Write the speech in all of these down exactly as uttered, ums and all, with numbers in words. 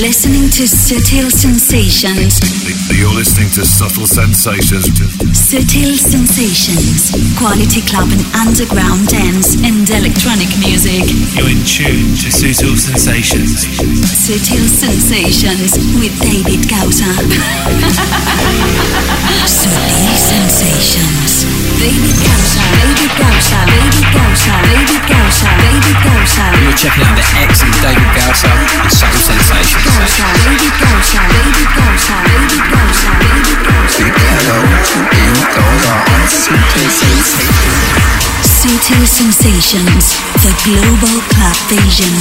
listening to Subtle Sensations. You're listening to Subtle Sensations. Subtle Sensations. Quality club and underground dance and electronic music. You're in tune to Subtle Sensations. Subtle Sensations with David Gausa. Subtle Sensations. David Gausa, David Gausa, David Gausa, David Gausa, David Gausa. You're checking out the excellent David Gausa and Subtle Sensations. Gausa, David Gausa, David Gausa, David Gausa, David Gausa. Big hello to David Gausa on Subtle Sensations. Subtle Sensations, the global club vision.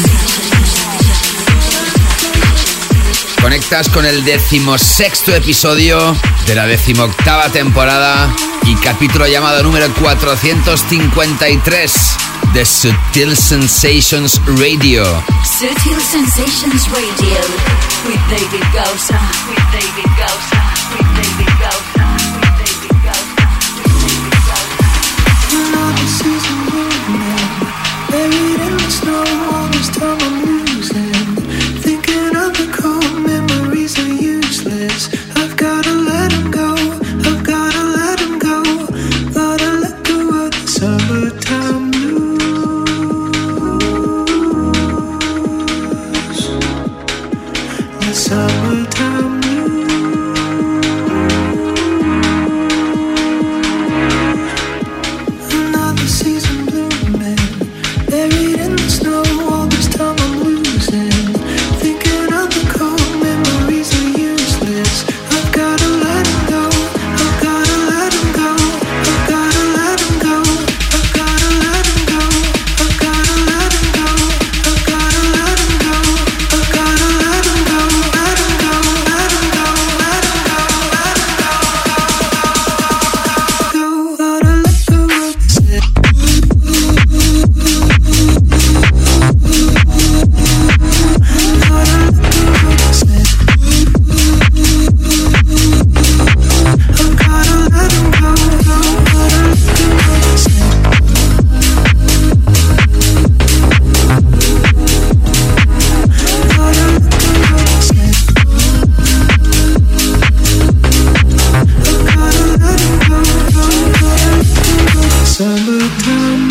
Conectas con el decimosexto episodio de la decimoctava temporada y capítulo llamado número cuatrocientos cincuenta y tres de Subtle Sensations Radio. Subtle Sensations Radio with David Gausa, with David Gausa, with David Gausa, with David Gausa, with David Gausa. Another season moving, buried in the snow. All this time I'm losing, thinking of the cold memories are useless. I've gotta let them go. I've gotta let them go. Gotta let go of the summertime blues. The summertime blues. Another season blooming, buried in the snow. All this time I'm losing, thinking of the cold memories are useless. I've gotta let them go. I've gotta let them go. I've gotta let them go. I've gotta let them go. I've gotta let them go. I've gotta let them go. I've gotta let them go. Let them go. Let them go. Let them go. Let them go. Go. Gotta let go of this. Summertime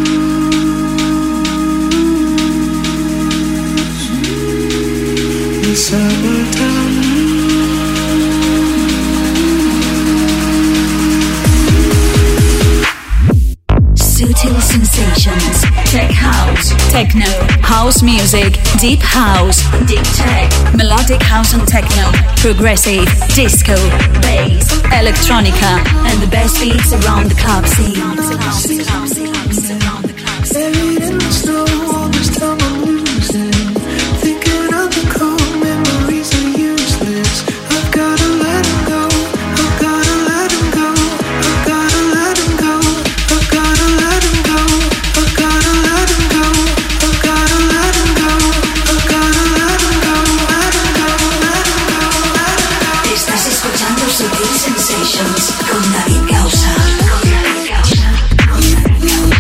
blues. The summertime Subtle Sensations, tech house, techno, house music, deep house, deep tech, melodic house and techno, progressive, disco, bass, electronica, and the best beats around the club scene. buried in the snow. All this time I'm losing, thinking of the cold memories are useless. I've gotta let them go. I've gotta let them go. I've gotta let them go. I've gotta let them go. I've gotta let them go. I've gotta let them go. I've gotta let them go. Let them go. Let them go. Let them go. Estás escuchando Subtle Sensations con David Gausa. Con David Gausa. Con David Gausa.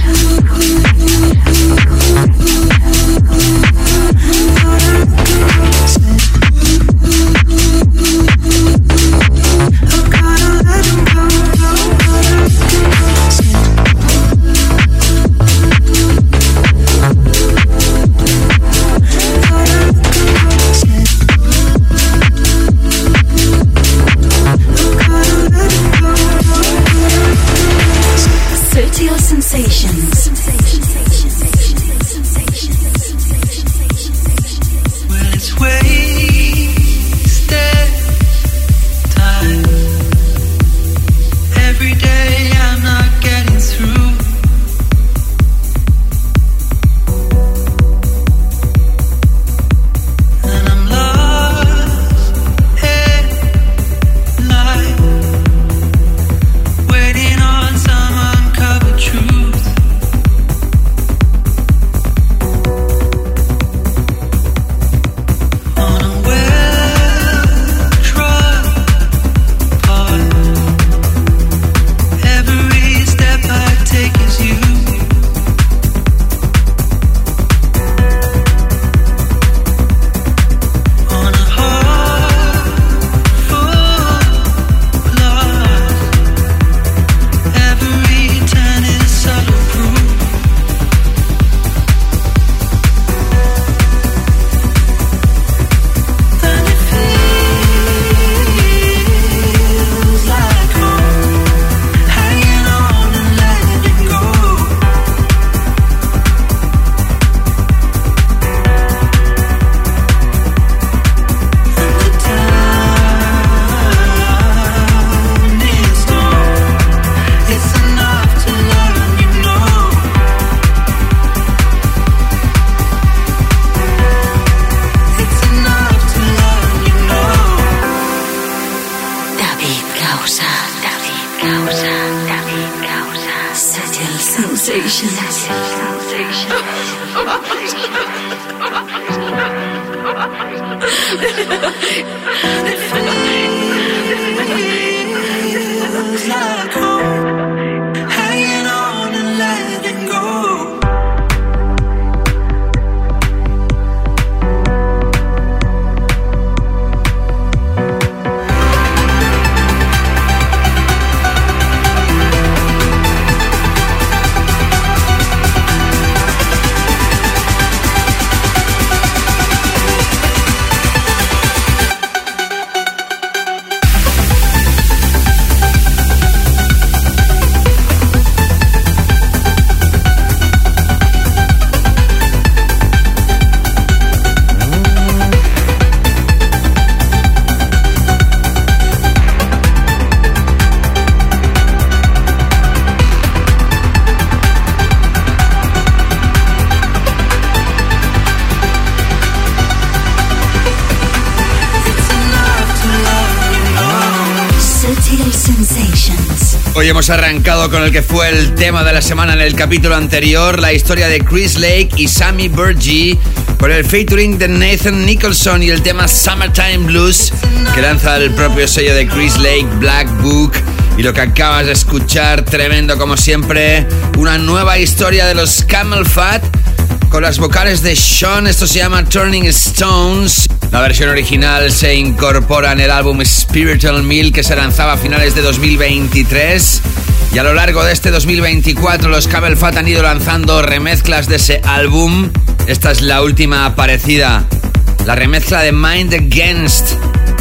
Hoy hemos arrancado con el que fue el tema de la semana en el capítulo anterior, la historia de Chris Lake y Sammy Burgee, con el featuring de Nathan Nicholson y el tema Summertime Blues, que lanza el propio sello de Chris Lake, Black Book. Y lo que acabas de escuchar, tremendo como siempre, una nueva historia de los Camel Fat, con las vocales de Sean. Esto se llama Turning Stones. La versión original se incorpora en el álbum Spiritual Meal, que se lanzaba a finales de dos mil veintitrés. Y a lo largo de este dos mil veinticuatro los Camel Fat han ido lanzando remezclas de ese álbum. Esta es la última aparecida, la remezcla de Mind Against.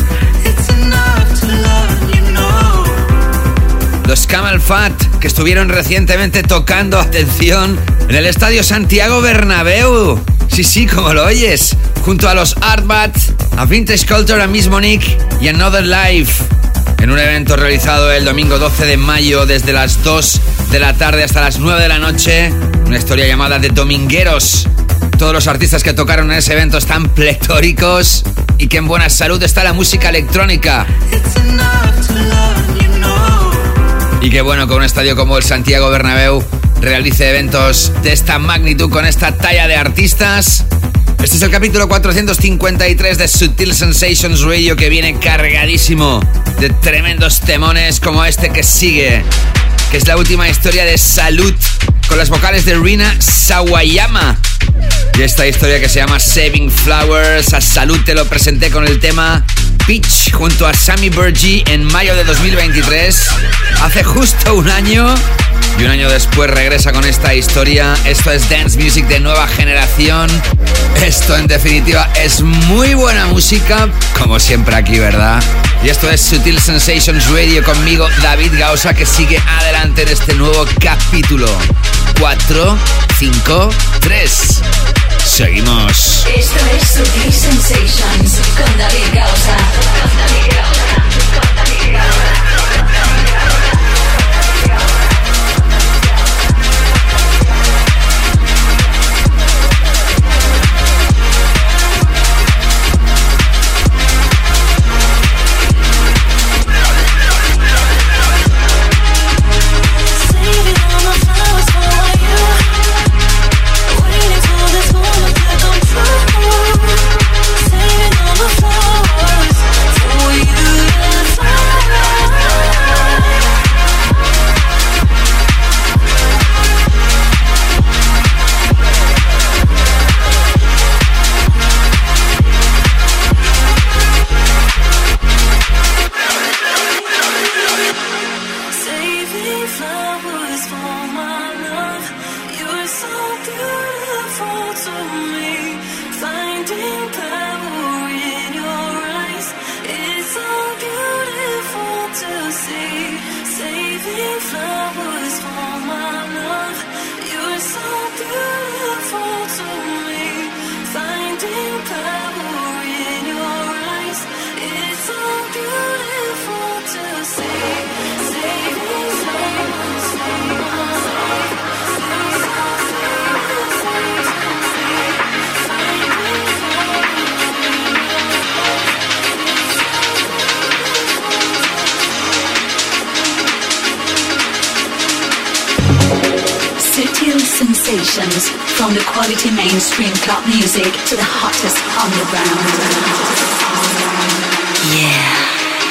Los Camel Fat, que estuvieron recientemente tocando, atención, en el Estadio Santiago Bernabéu. Sí, sí, como lo oyes, junto a los Artbat, a Vintage Culture, a Miss Monique y Another Life, en un evento realizado el domingo doce de mayo desde las dos de la tarde hasta las nueve de la noche. Una historia llamada de Domingueros. Todos los artistas que tocaron en ese evento están pletóricos y que en buena salud está la música electrónica. Y que bueno, con un estadio como el Santiago Bernabéu realice eventos de esta magnitud con esta talla de artistas. Este es el capítulo cuatrocientos cincuenta y tres de Sutil Sensations Radio, que viene cargadísimo de tremendos temones como este que sigue, que es la última historia de Salud, con las vocales de Rina Sawayama. Y esta historia que se llama Saving Flowers. A Salud te lo presenté con el tema Peach junto a Sammy Burgee en mayo de dos mil veintitrés, hace justo un año. Y un año después regresa con esta historia. Esto es dance music de nueva generación. Esto en definitiva es muy buena música, como siempre aquí, ¿verdad? Y esto es Sutil Sensations Radio conmigo, David Gausa, que sigue adelante en este nuevo capítulo. cuatro, cinco, tres. Seguimos. Esto es Sutil Sensations con David Gausa. Con David Gausa. Con David Gausa. sensations, from the quality mainstream club music to the hottest underground. Yeah.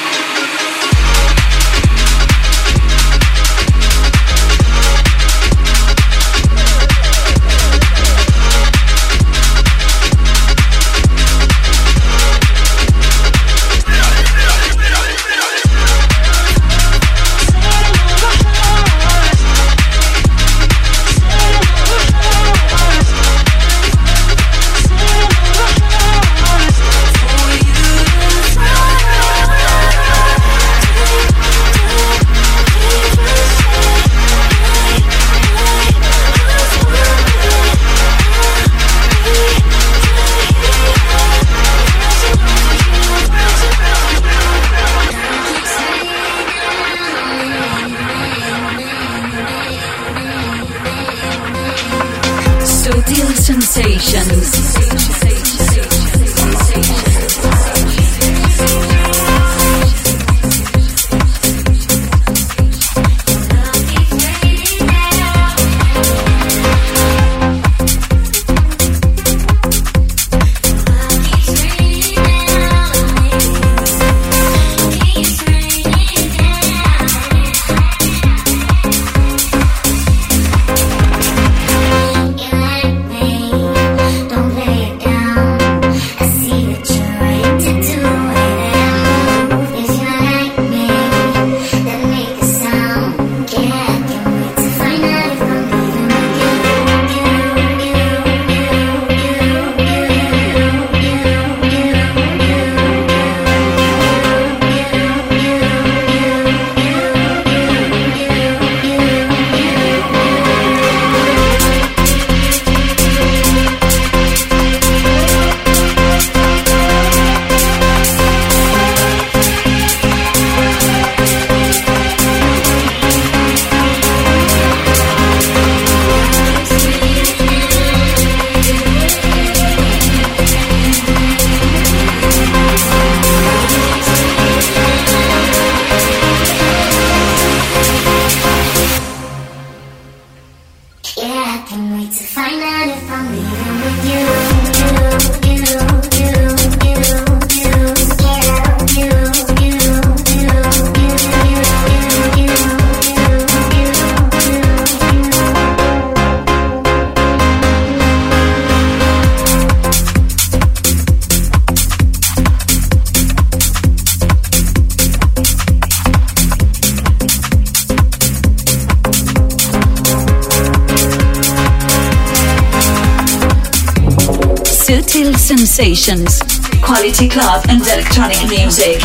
Sensations, quality club and electronic music.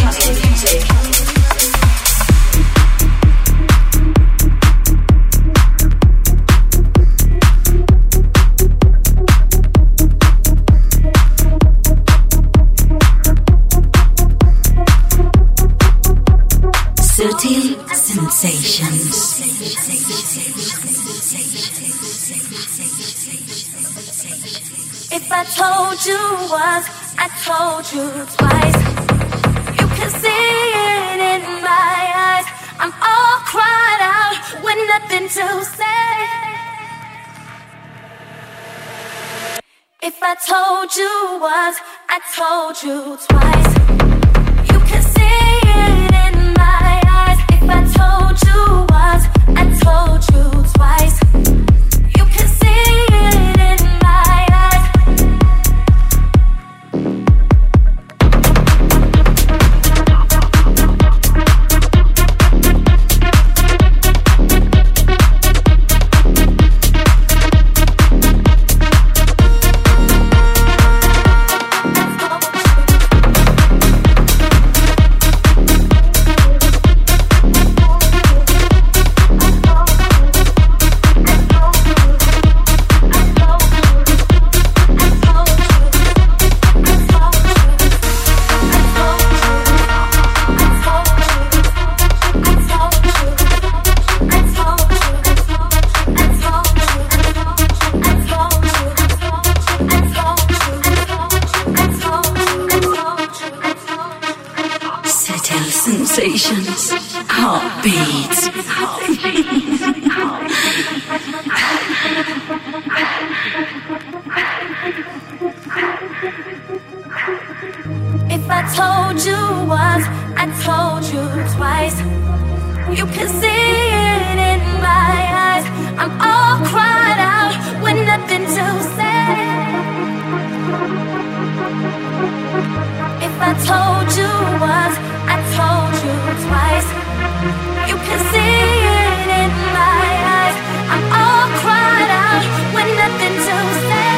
Sutil Sensations. If I told you once, I told you twice. You can see it in my eyes. I'm all cried out with nothing to say. If I told you once, I told you twice. You can see it in my eyes. If I told you once, I told you twice. You can see it in my eyes. Sensations, heartbeats. You can see it in my eyes. I'm all cried out with nothing to say. If I told you once, I told you twice. You can see it in my eyes. I'm all cried out with nothing to say.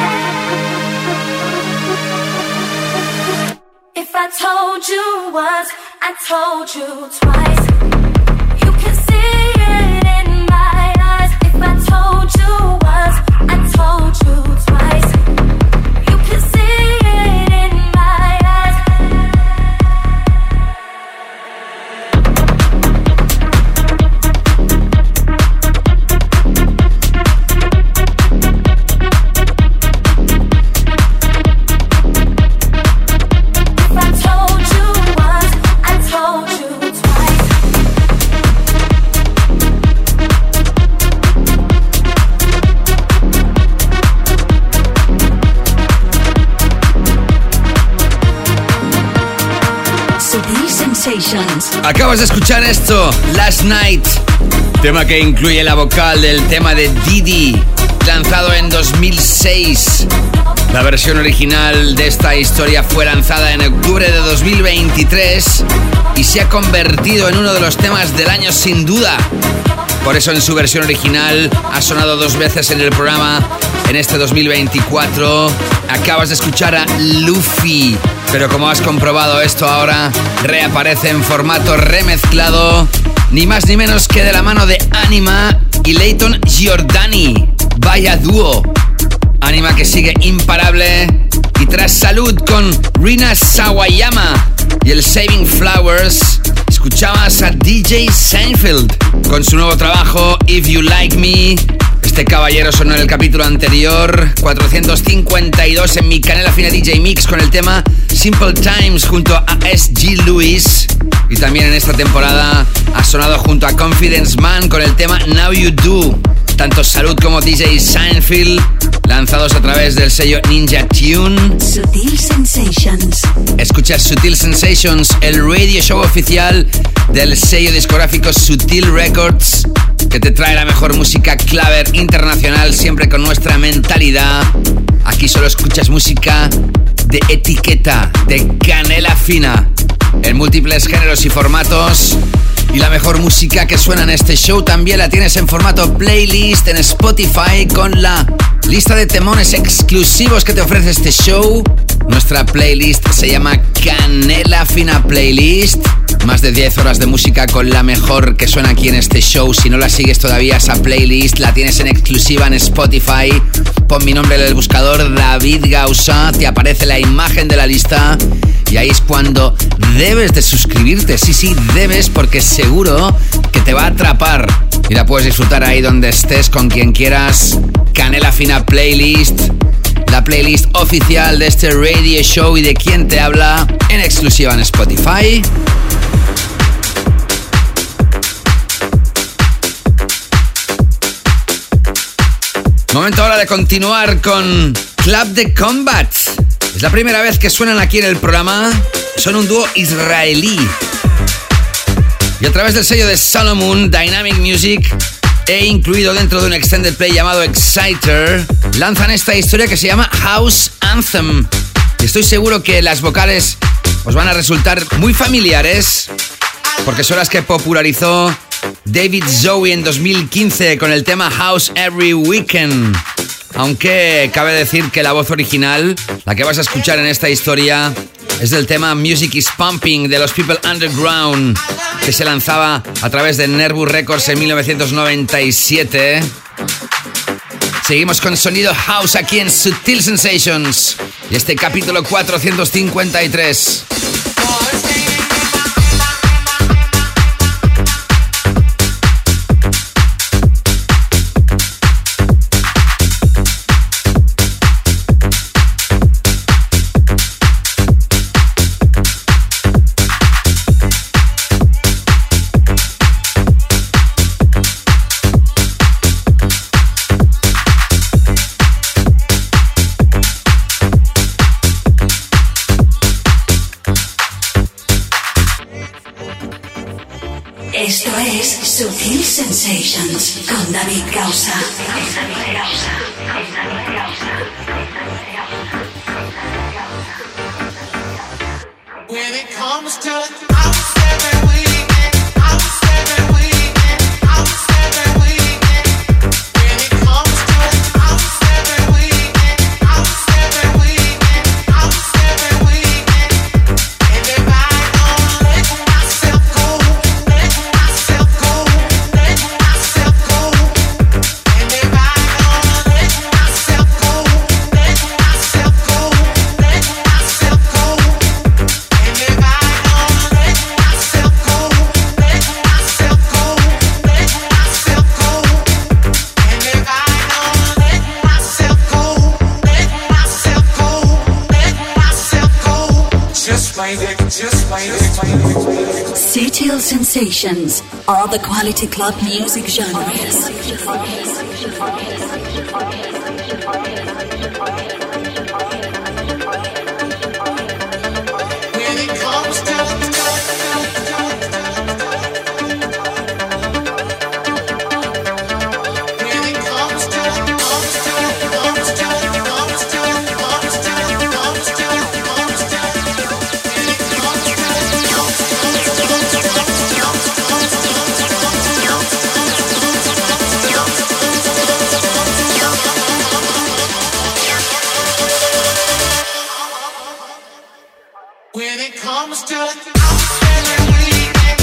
If I told you once, I told you twice. You can see it in my eyes. If I told you once, I told you twice. You can see it in my eyes. If I told you once, I told you twice. Sutil Sensations. Acabas de escuchar esto, Last Night, tema que incluye la vocal del tema de Didi, lanzado en dos mil seis. La versión original de esta historia fue lanzada en octubre de dos mil veintitrés y se ha convertido en uno de los temas del año sin duda. Por eso en su versión original ha sonado dos veces en el programa en este dos mil veinticuatro. Acabas de escuchar a Luffy, pero como has comprobado, esto ahora reaparece en formato remezclado, ni más ni menos que de la mano de Anima y Leighton Giordani. Vaya dúo. Anima que sigue imparable, y tras Salud con Rina Sawayama y el Saving Flowers, escuchabas a D J Seinfeld con su nuevo trabajo If You Like Me. Este caballero sonó en el capítulo anterior, cuatrocientos cincuenta y dos, en mi Canela Fina D J Mix, con el tema Simple Times junto a S G Lewis. Y también en esta temporada ha sonado junto a Confidence Man con el tema Now You Do. Tanto Salud como D J Seinfeld, lanzados a través del sello Ninja Tune. Sutil Sensations. Escuchas Sutil Sensations, el radio show oficial del sello discográfico Sutil Records, que te trae la mejor música claver internacional, siempre con nuestra mentalidad. Aquí solo escuchas música de etiqueta, de canela fina, en múltiples géneros y formatos. Y la mejor música que suena en este show también la tienes en formato playlist en Spotify, con la lista de temones exclusivos que te ofrece este show. Nuestra playlist se llama Canela Fina Playlist. Más de diez horas de música con la mejor que suena aquí en este show. Si no la sigues todavía, esa playlist la tienes en exclusiva en Spotify. Pon mi nombre en el buscador, David Gausa, te aparece la imagen de la lista y ahí es cuando debes de suscribirte. Sí, sí, debes, porque seguro que te va a atrapar y la puedes disfrutar ahí donde estés, con quien quieras. Canela Fina Playlist, la playlist oficial de este radio show y de quien te habla, en exclusiva en Spotify. Momento ahora de continuar con Club de Combat. Es la primera vez que suenan aquí en el programa. Son un dúo israelí. Y a través del sello de Solomon Dynamic Music, e incluido dentro de un extended play llamado Exciter, lanzan esta historia que se llama House Anthem. Y estoy seguro que las vocales os van a resultar muy familiares, porque son las que popularizó David Zoe en dos mil quince con el tema House Every Weekend. Aunque cabe decir que la voz original, la que vas a escuchar en esta historia, es del tema Music is Pumping de los People Underground, que se lanzaba a través de Nervous Records en mil novecientos noventa y siete. Seguimos con sonido house aquí en Sutil Sensations y este capítulo cuatrocientos cincuenta y tres. con David Gausa. When it comes to house every weekend, house every weekend, house every weekend. When it comes to house every weekend, house every weekend, house every weekend. Everybody gonna let myself go, let myself go, let myself go. Everybody gonna let myself go, let myself go, let myself go. Sutil sensations are the quality club music genres. When it comes to When it comes to house every weekend.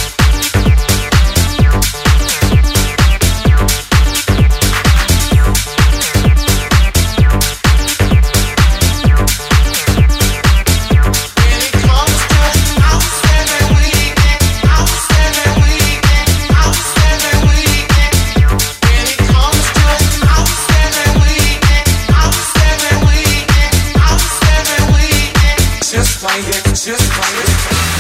When it comes to house every weekend, house every weekend, house every weekend. When it comes to house every weekend, house every weekend, house every weekend. Just like it, just like it.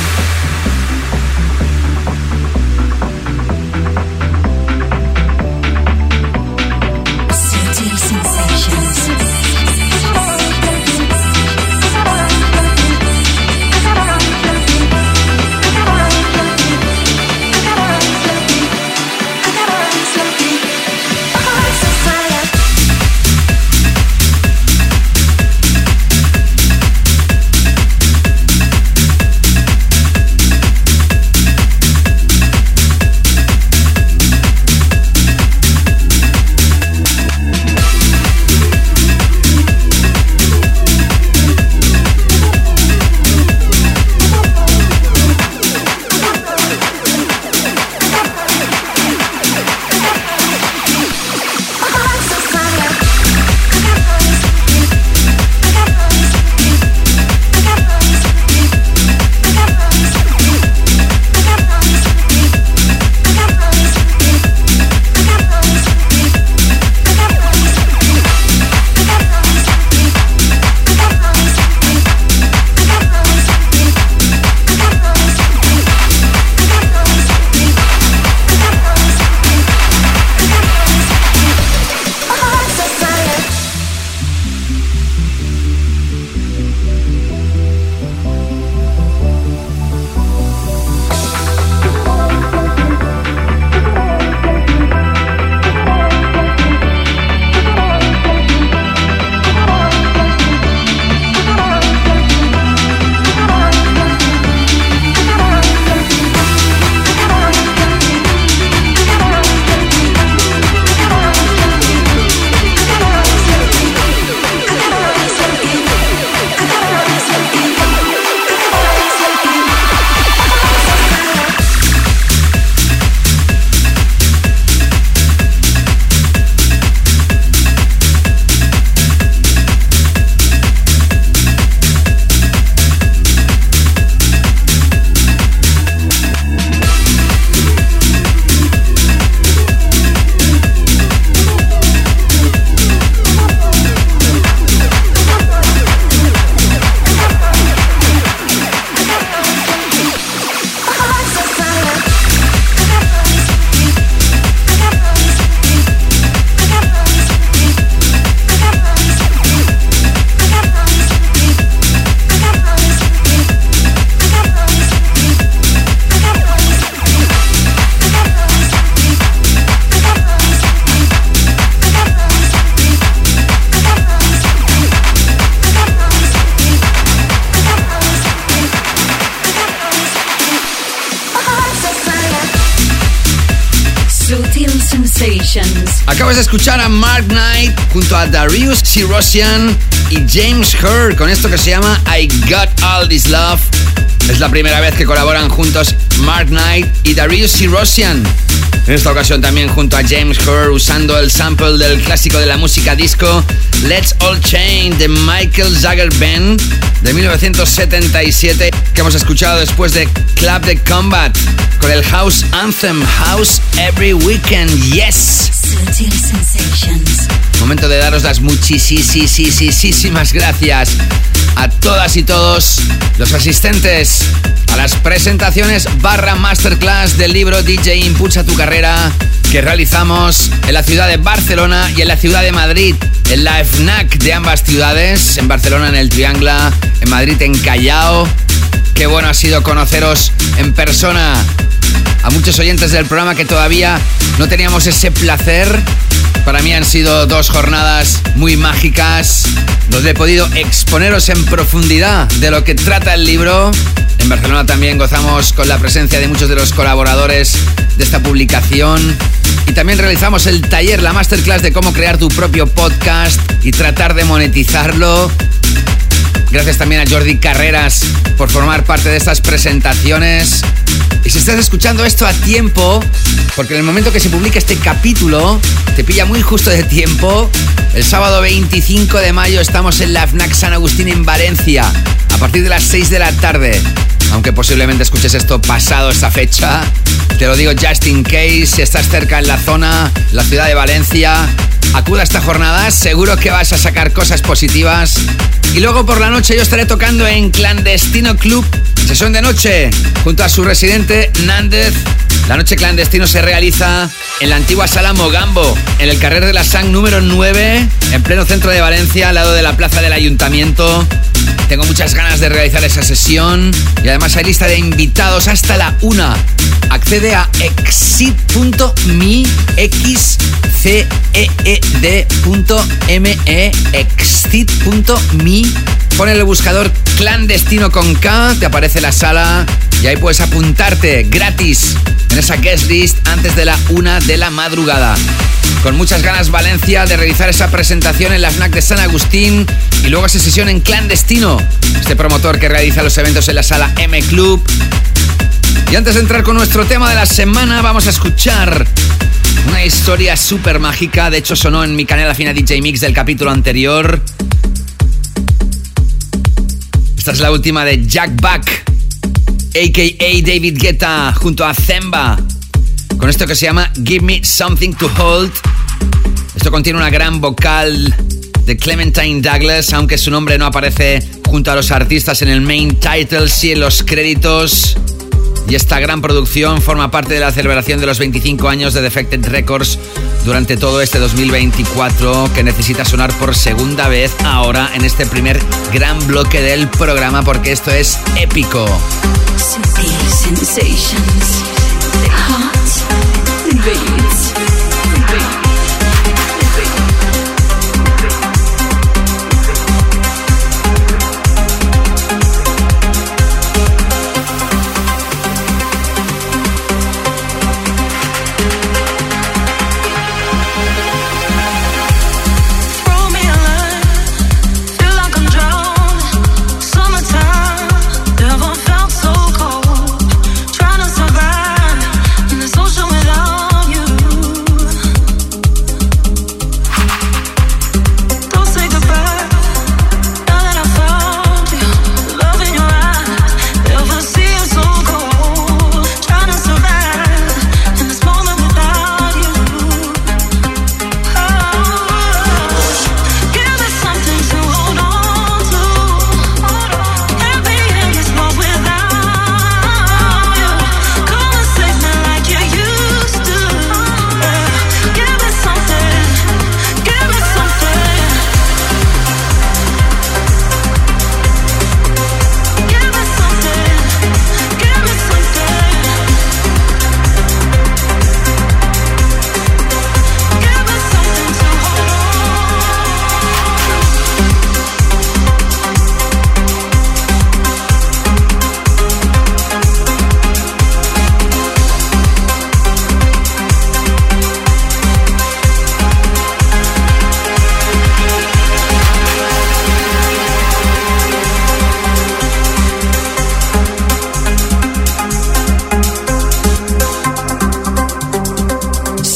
Sensations. Acabas de escuchar a Mark Knight junto a Darius Syrossian y James Hurd con esto que se llama I Got All This Love. Es la primera vez que colaboran juntos Mark Knight y Darius Syrossian. En esta ocasión también junto a James Hurd usando el sample del clásico de la música disco Let's All Change de Michael Jagger Band de mil novecientos setenta y siete, que hemos escuchado después de Club The Combat con el House Anthem, House Every Weekend. Yes. Sutil Sensations. Momento de daros las muchísimas gracias a todas y todos los asistentes a las presentaciones barra masterclass del libro D J Impulsa tu Carrera que realizamos en la ciudad de Barcelona y en la ciudad de Madrid, en la FNAC de ambas ciudades, en Barcelona en el Triangla, en Madrid en Callao. Qué bueno ha sido conoceros en persona. A muchos oyentes del programa que todavía no teníamos ese placer. Para mí han sido dos jornadas muy mágicas, donde he podido exponeros en profundidad de lo que trata el libro. En Barcelona también gozamos con la presencia de muchos de los colaboradores de esta publicación. Y también realizamos el taller, la masterclass de cómo crear tu propio podcast y tratar de monetizarlo. Gracias también a Jordi Carreras por formar parte de estas presentaciones. Y si estás escuchando esto a tiempo, porque en el momento que se publica este capítulo, te pilla muy justo de tiempo, el sábado veinticinco de mayo estamos en la FNAC San Agustín en Valencia, a partir de las seis de la tarde. Aunque posiblemente escuches esto pasado esta fecha, te lo digo just in case. Si estás cerca en la zona, la ciudad de Valencia, acuda a esta jornada, seguro que vas a sacar cosas positivas. Y luego por la noche yo estaré tocando en Clandestino Club, sesión de noche, junto a su residente Nández. La noche Clandestino se realiza en la antigua Sala Mogambo, en el carrer de la Sang número nueve, en pleno centro de Valencia, al lado de la plaza del Ayuntamiento. Tengo muchas ganas de realizar esa sesión y además hay lista de invitados hasta la una. Accede a exit punto me, x c e e d punto m e, exit punto me. Pon en el buscador Clandestino con K, te aparece la sala y ahí puedes apuntarte gratis en esa guest list antes de la una de la madrugada. Con muchas ganas Valencia de realizar esa presentación en la FNAC de San Agustín y luego esa sesión en Clandestino, este promotor que realiza los eventos en la sala M Club. Y antes de entrar con nuestro tema de la semana, vamos a escuchar una historia súper mágica. De hecho sonó en mi canal Fina D J Mix del capítulo anterior. Esta es la última de Jack Back, a k a. David Guetta, junto a Zemba, con esto que se llama Give Me Something to Hold. Esto contiene una gran vocal de Clementine Douglas, aunque su nombre no aparece junto a los artistas en el main title, sí en los créditos. Y esta gran producción forma parte de la celebración de los veinticinco años de Defected Records durante todo este dos mil veinticuatro, que necesita sonar por segunda vez ahora en este primer gran bloque del programa, porque esto es épico. Sutil Sensations. Hot Beats. Trying to survive in this ocean without you.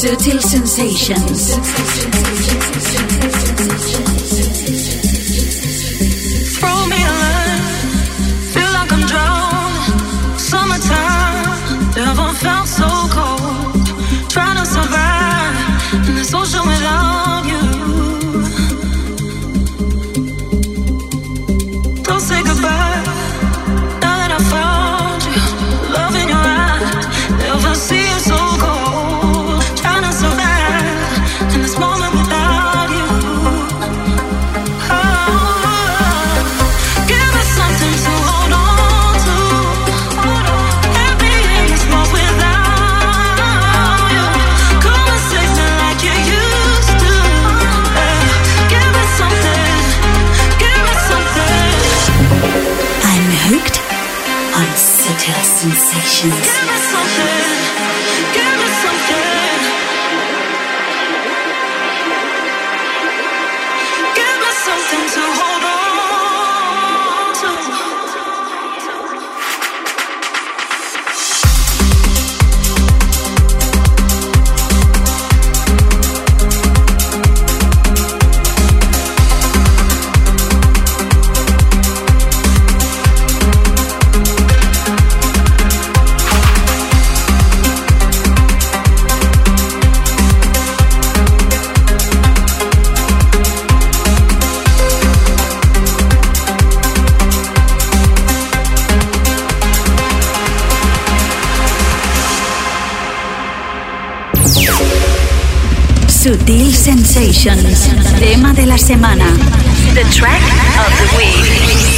Sutil Sensations. Throw me a line, feel like I'm drowned. Summertime, never felt so cold. Trying to survive in this ocean without you. Don't say goodbye, now that I found you. Love in your eyes, never see it so cold. Trying to survive in this moment without you. Oh, give me something to hold on to. Can't be in this world without you. Come and save me like you used to. Yeah. Give me something, give me something. I'm hooked on Sutil Sensations. Give me something, give me something. Give me something to hold on to. Sutil Sensations. Tema de la semana. The track of the week.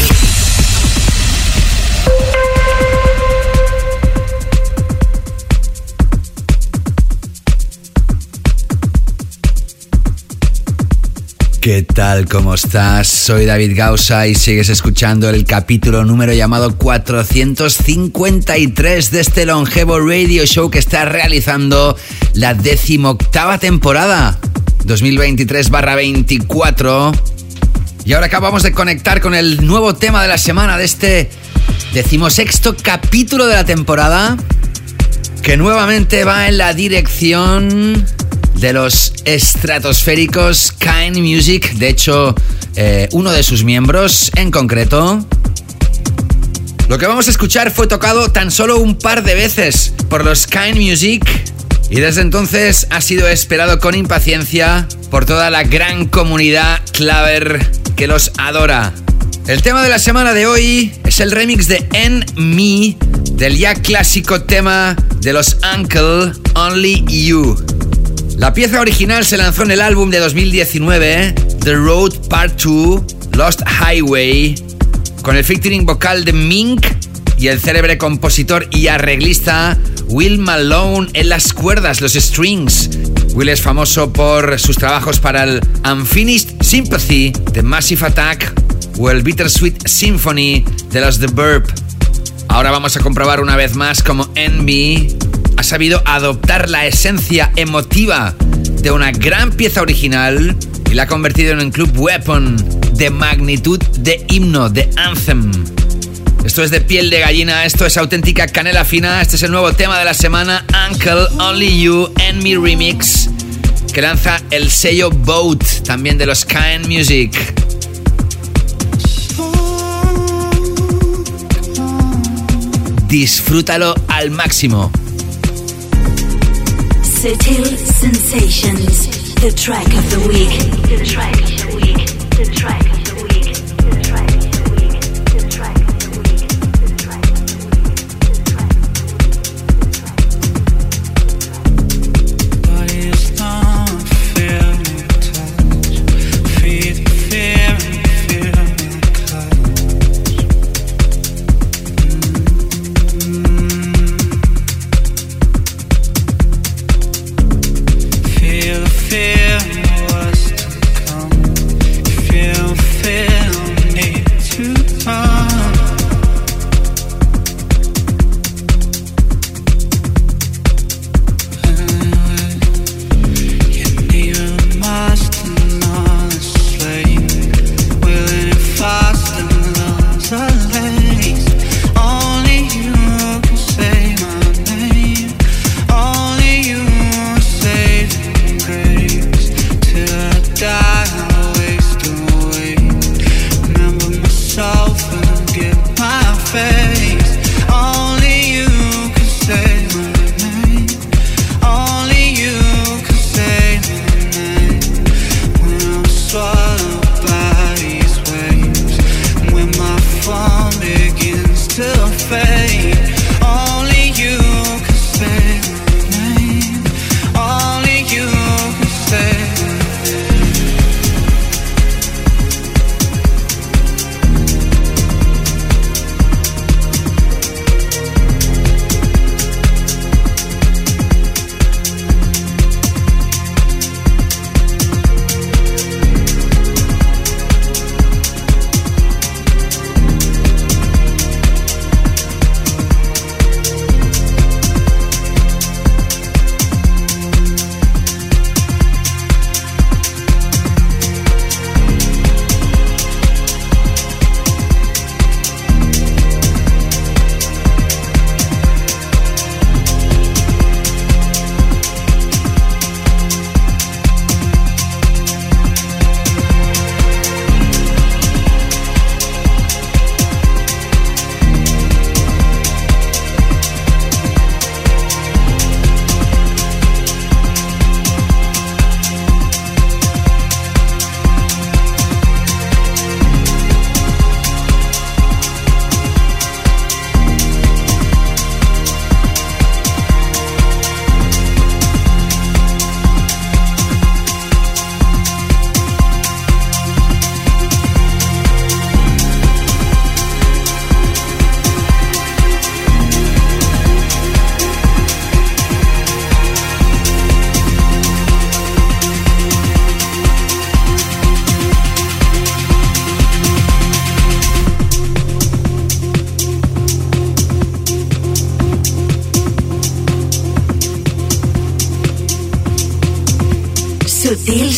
¿Qué tal? ¿Cómo estás? Soy David Gausa y sigues escuchando el capítulo número llamado cuatrocientos cincuenta y tres de este longevo radio show que está realizando la decimoctava temporada dos mil veintitrés barra veinticuatro. Y ahora acabamos de conectar con el nuevo tema de la semana de este decimosexto capítulo de la temporada, que nuevamente va en la dirección de los estratosféricos Kind Music. De hecho, eh, uno de sus miembros en concreto. Lo que vamos a escuchar fue tocado tan solo un par de veces por los Kind Music y desde entonces ha sido esperado con impaciencia por toda la gran comunidad Claver que los adora. El tema de la semana de hoy es el remix de En Me del ya clásico tema de los Uncle, Only You. La pieza original se lanzó en el álbum de dos mil diecinueve, The Road Part dos, Lost Highway, con el featuring vocal de Mink y el célebre compositor y arreglista Will Malone en las cuerdas, los strings. Will es famoso por sus trabajos para el Unfinished Sympathy de Massive Attack o el Bittersweet Symphony de los The Verb. Ahora vamos a comprobar una vez más cómo En Me ha sabido adoptar la esencia emotiva de una gran pieza original y la ha convertido en un club weapon de magnitud de himno, de anthem. Esto es de piel de gallina, esto es auténtica canela fina. Este es el nuevo tema de la semana, Uncle, Only You, En Me Remix, que lanza el sello Boat, también de los Kind Music. Disfrútalo al máximo. Sutil Sensations. The track of the week. The track of the week. The track of the week. The track of the week. The track of the week. The track of the week. Body is numb, feel me touch. Feet fear me, feel me touch. Feel the fear, what's to come. Feel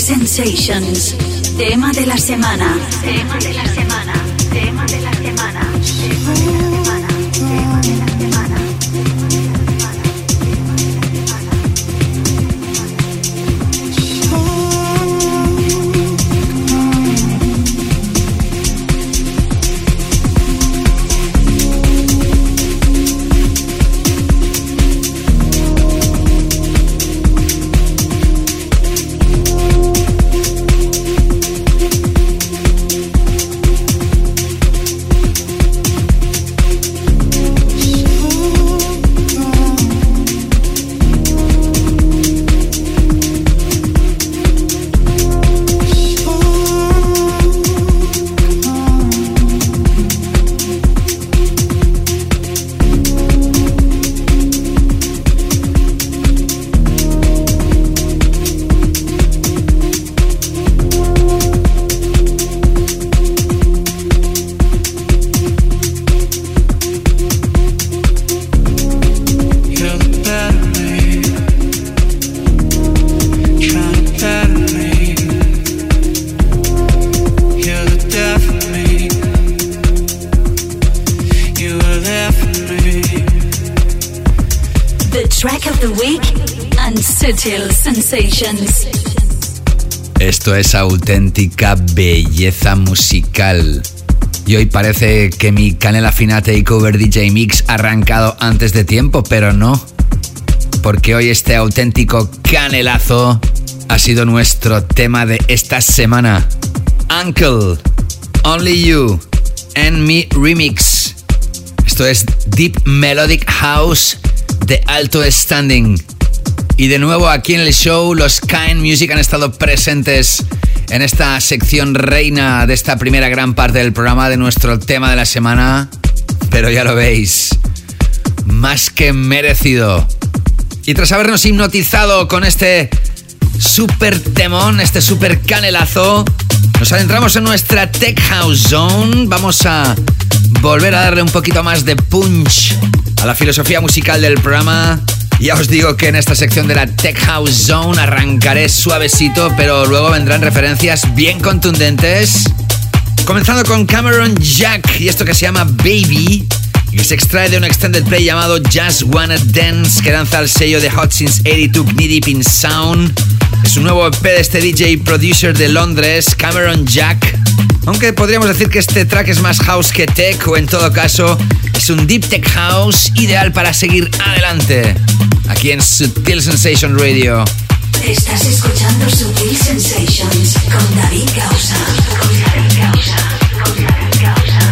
Sensations. Tema de la semana. Tema de la semana. Tema de la semana. Tema de la semana. Tema de la semana. Sensations. Esto es auténtica belleza musical. Y hoy parece que mi Canela Fina Takeover D J Mix ha arrancado antes de tiempo, pero no. Porque hoy este auténtico canelazo ha sido nuestro tema de esta semana. Uncle, Only You and Me Remix. Esto es Deep Melodic House de alto standing. Y de nuevo aquí en el show, los Kind Music han estado presentes en esta sección reina de esta primera gran parte del programa de nuestro tema de la semana. Pero ya lo veis, más que merecido. Y tras habernos hipnotizado con este super temón, este super canelazo, nos adentramos en nuestra Tech House Zone. Vamos a volver a darle un poquito más de punch a la filosofía musical del programa. Ya os digo que en esta sección de la Tech House Zone arrancaré suavecito, pero luego vendrán referencias bien contundentes. Comenzando con Cameron Jack y esto que se llama Baby, y que se extrae de un extended play llamado Just Wanna Dance, que lanza el sello de Hot Since ochenta y dos Knee Deep in Sound. Es un nuevo E P de este D J producer de Londres, Cameron Jack. Aunque podríamos decir que este track es más house que tech, o en todo caso es un deep tech house ideal para seguir adelante. Aquí en Sutil Sensation Radio. Estás escuchando Sutil Sensations con David Gausa. Con David Gausa. Con David Gausa.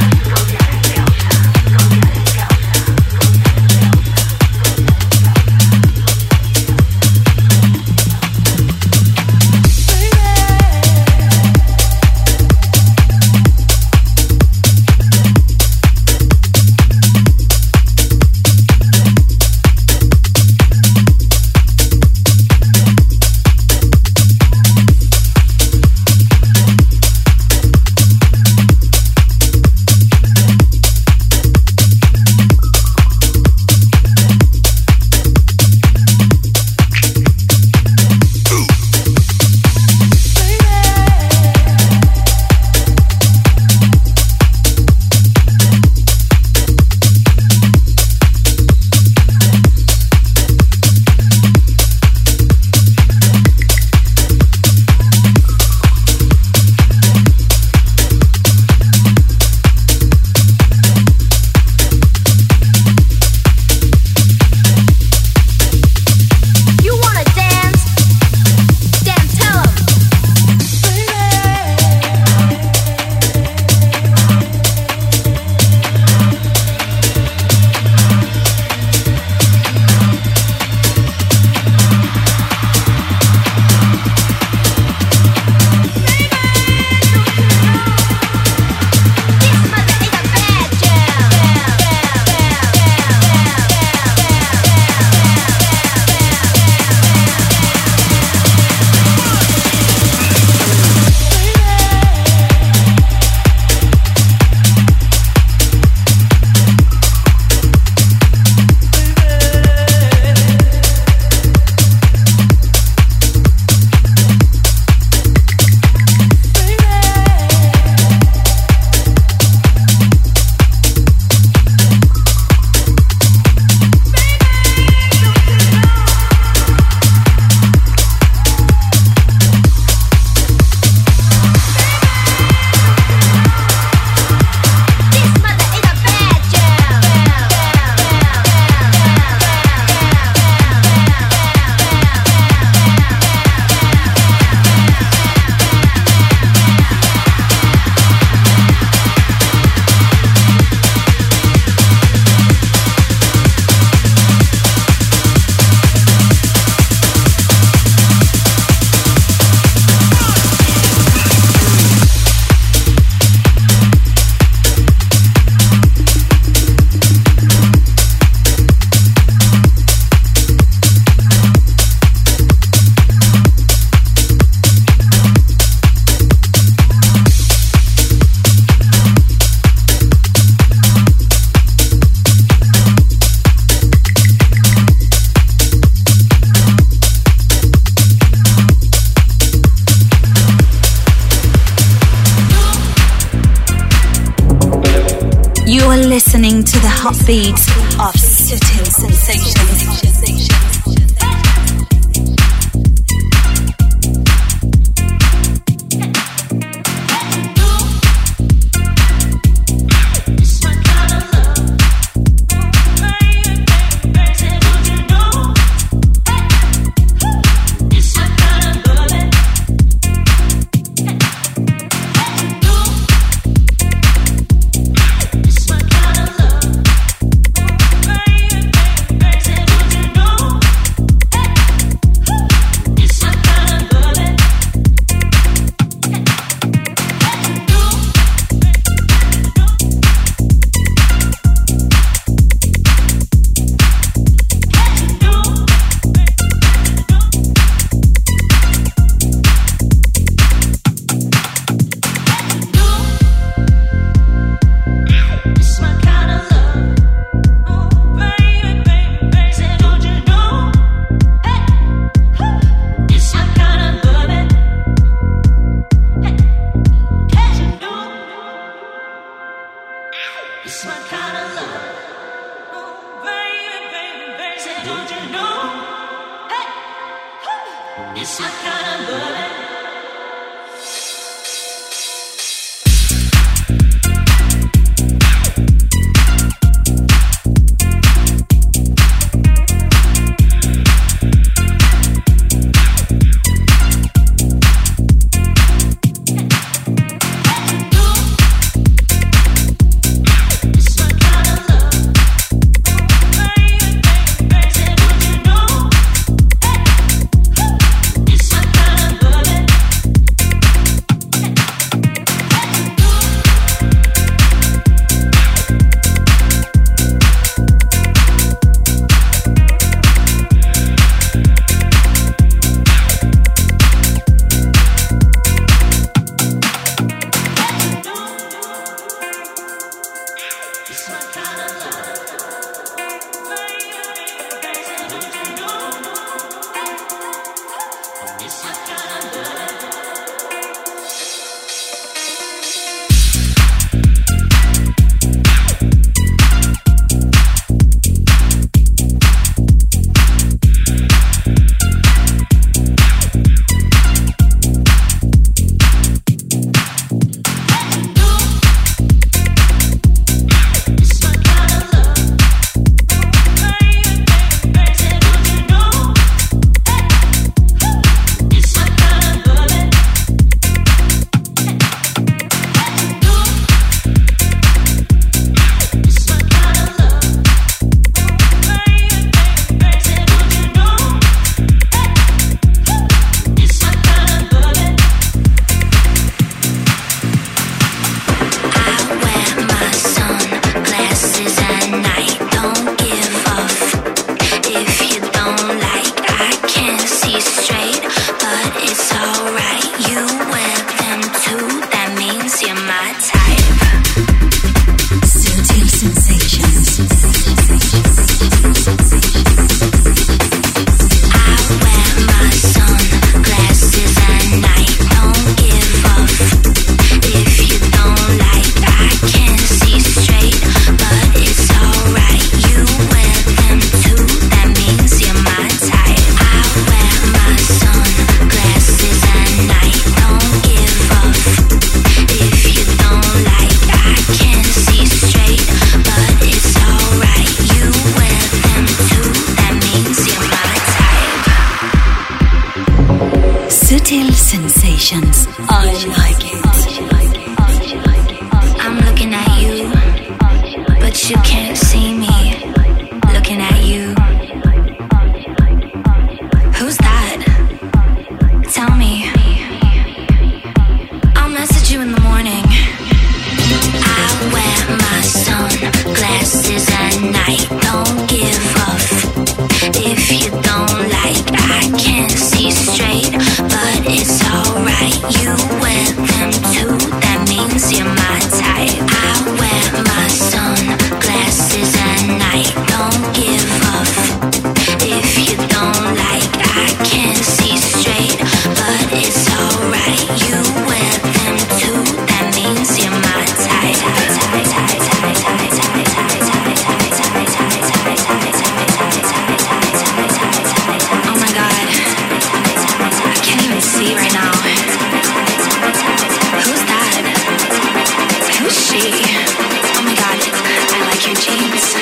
You are listening to the heartbeats of Sutil Sensations. You wear them too, that means you're my type. Gucci. Oh my god, I like your jeans.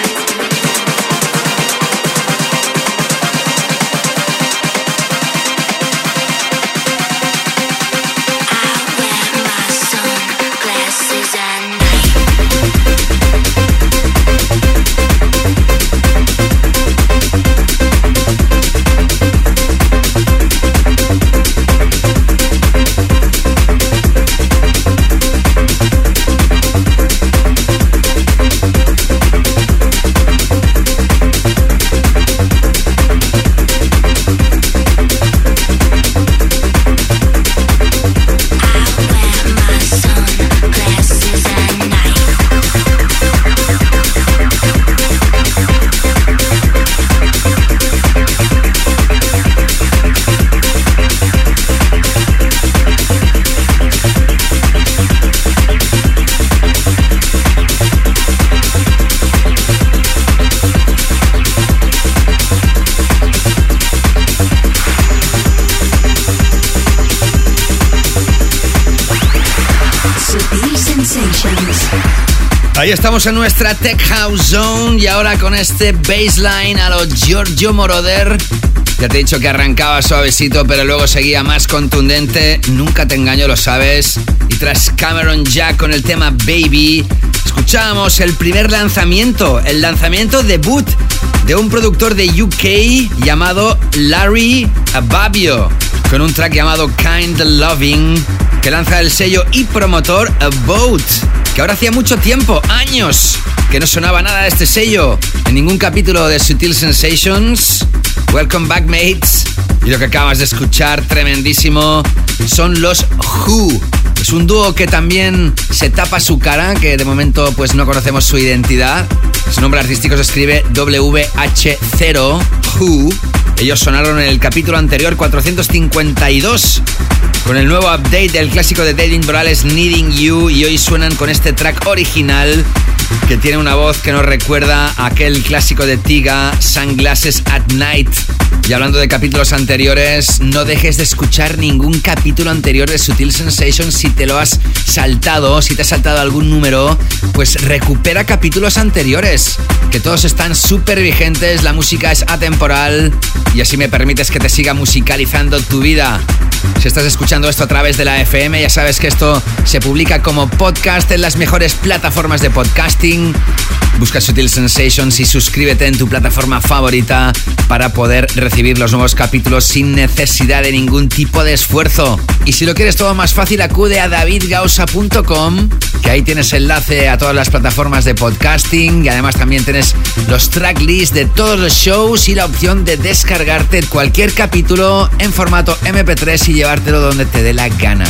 Ahí estamos en nuestra Tech House Zone y ahora con este bassline a lo Giorgio Moroder. Ya te he dicho que arrancaba suavecito, pero luego seguía más contundente. Nunca te engaño, lo sabes. Y tras Cameron Jack con el tema Baby, escuchábamos el primer lanzamiento, el lanzamiento debut de un productor de U K llamado Larry Ababio, con un track llamado Kind Loving, que lanza el sello y promotor About, que ahora hacía mucho tiempo, años, que no sonaba nada de este sello en ningún capítulo de Sutil Sensations. Welcome back, mates. Y lo que acabas de escuchar, tremendísimo, son los Who. Es un dúo que también se tapa su cara, que de momento pues no conocemos su identidad. Su nombre artístico se escribe W H cero, Who. Ellos sonaron en el capítulo anterior cuatrocientos cincuenta y dos con el nuevo update del clásico de David Morales, Needing You, y hoy suenan con este track original que tiene una voz que nos recuerda a aquel clásico de Tiga, Sunglasses at Night. Y hablando de capítulos anteriores, no dejes de escuchar ningún capítulo anterior de Sutil Sensations. Si te lo has saltado, si te has saltado algún número, pues recupera capítulos anteriores, que todos están súper vigentes, la música es atemporal y así me permites que te siga musicalizando tu vida. Si estás escuchando esto a través de la F M, ya sabes que esto se publica como podcast en las mejores plataformas de podcasting. Busca Sutil Sensations y suscríbete en tu plataforma favorita para poder recibir los nuevos capítulos sin necesidad de ningún tipo de esfuerzo. Y si lo quieres todo más fácil, acude a david gausa punto com, que ahí tienes enlace a todas las plataformas de podcasting y además también tienes los tracklists de todos los shows y la opción de descargarte cualquier capítulo en formato eme pe tres y llevártelo donde te dé la gana.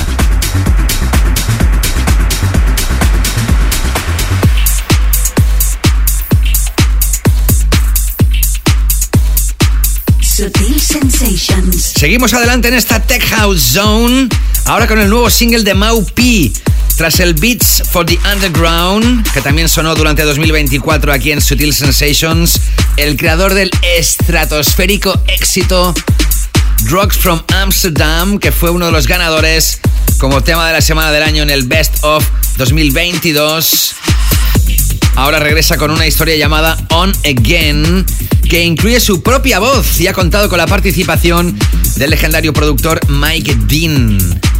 Sutil Sensations. Seguimos adelante en esta Tech House Zone, ahora con el nuevo single de Mau P. Tras el Beats for the Underground, que también sonó durante dos mil veinticuatro aquí en Sutil Sensations, el creador del estratosférico éxito Drugs from Amsterdam, que fue uno de los ganadores como tema de la semana del año en el Best of dos mil veintidós, ahora regresa con una historia llamada On Again, que incluye su propia voz y ha contado con la participación del legendario productor Mike Dean.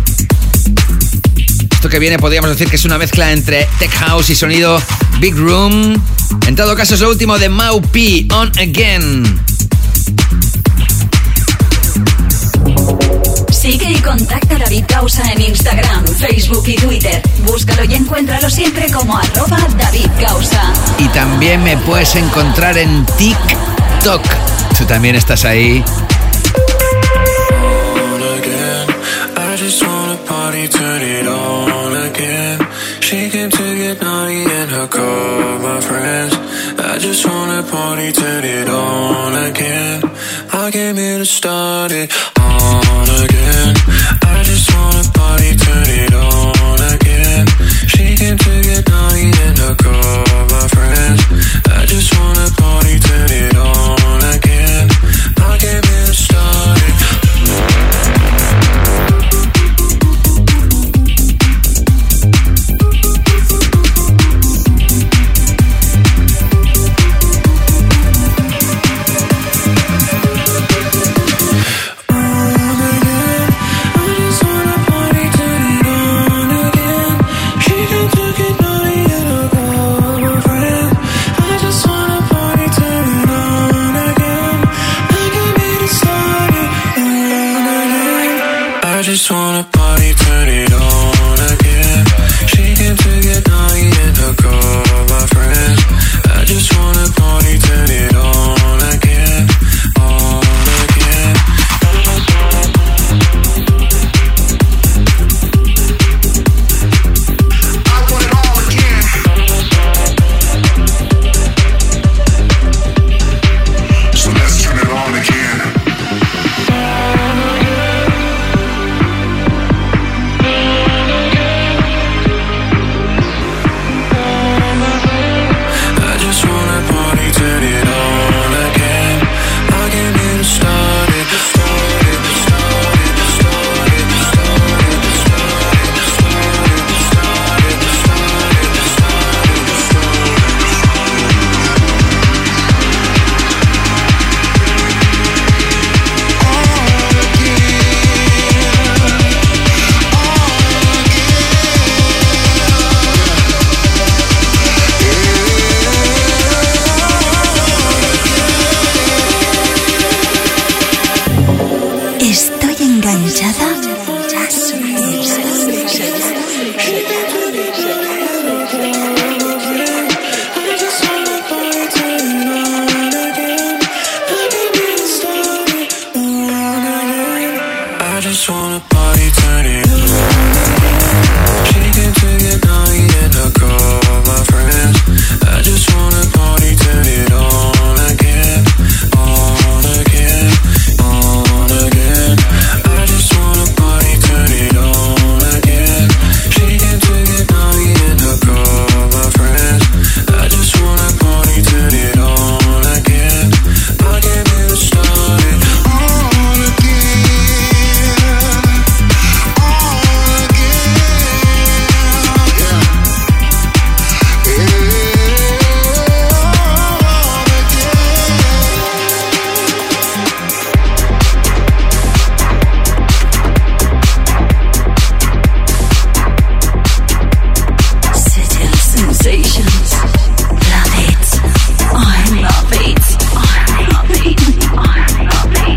Esto que viene podríamos decir que es una mezcla entre Tech House y sonido Big Room. En todo caso es lo último de Mau P, On Again. Sigue y contacta a David Gausa en Instagram, Facebook y Twitter. Búscalo y encuéntralo siempre como arroba David Gausa. Y también me puedes encontrar en TikTok. Tú también estás ahí. I just wanna party, turn it on again. She came to get naughty in her car, my friends. I just wanna party, turn it on again. I came here to start it on again. I just wanna party, turn it on again. She came to get naughty in her car, my friends. I just wanna party, turn it on again. I came here to start it. sensations. Love it. I love it. I love it. I love it.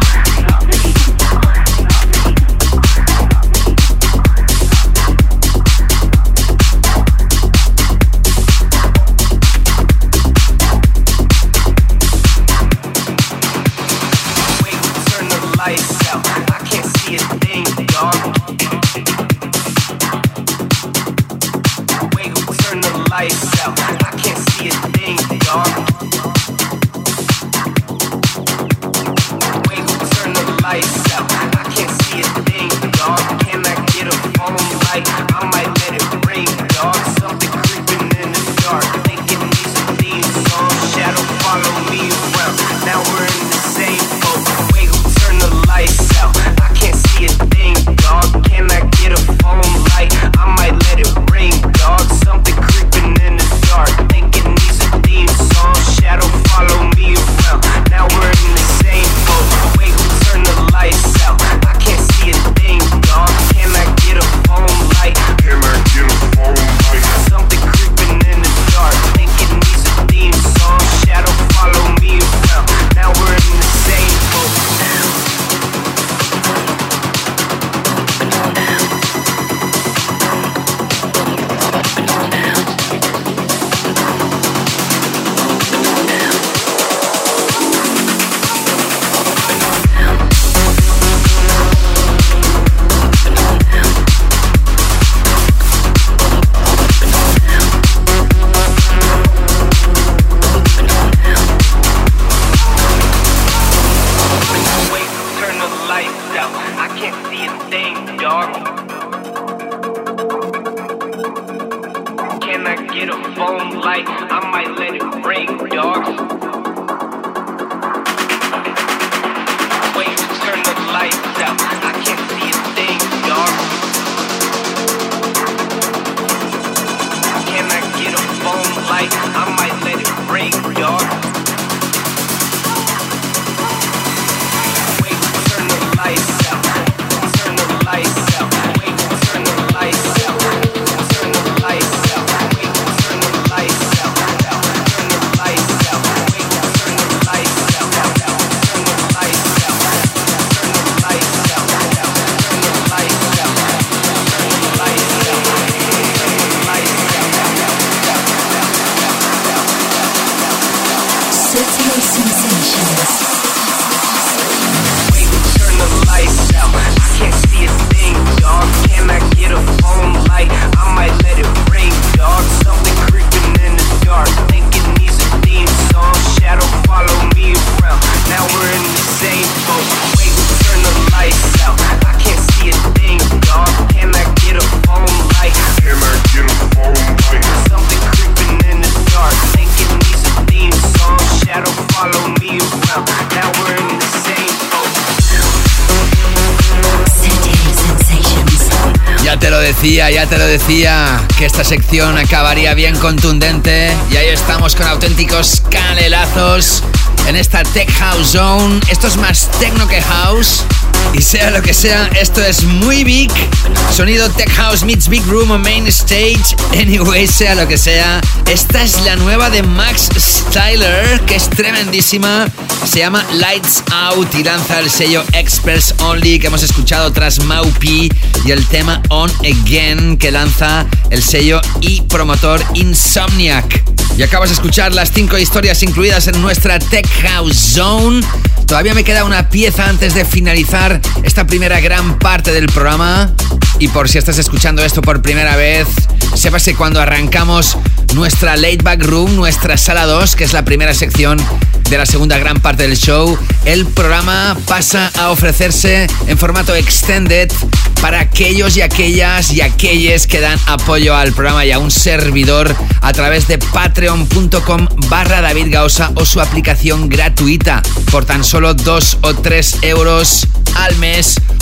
Ya te lo decía, que esta sección acabaría bien contundente. Y ahí estamos con auténticos canelazos en esta Tech House Zone. Esto es más techno que house. Y sea lo que sea, esto es muy big. Sonido Tech House meets Big Room on Main Stage. Anyway, sea lo que sea, esta es la nueva de Max Styler, que es tremendísima. Se llama Lights Out y lanza el sello Experts Only, que hemos escuchado tras Maupi, y el tema On Again, que lanza el sello y promotor Insomniac. Y acabas de escuchar las cinco historias incluidas en nuestra Tech House Zone. Todavía me queda una pieza antes de finalizar esta primera gran parte del programa. Y por si estás escuchando esto por primera vez, sepas que cuando arrancamos nuestra Laid Back Room, nuestra sala dos, que es la primera sección de la segunda gran parte del show, el programa pasa a ofrecerse en formato extended para aquellos y aquellas y aquelles que dan apoyo al programa y a un servidor a través de patreon.com barra David Gausa o su aplicación gratuita. Por tan solo dos o tres euros al mes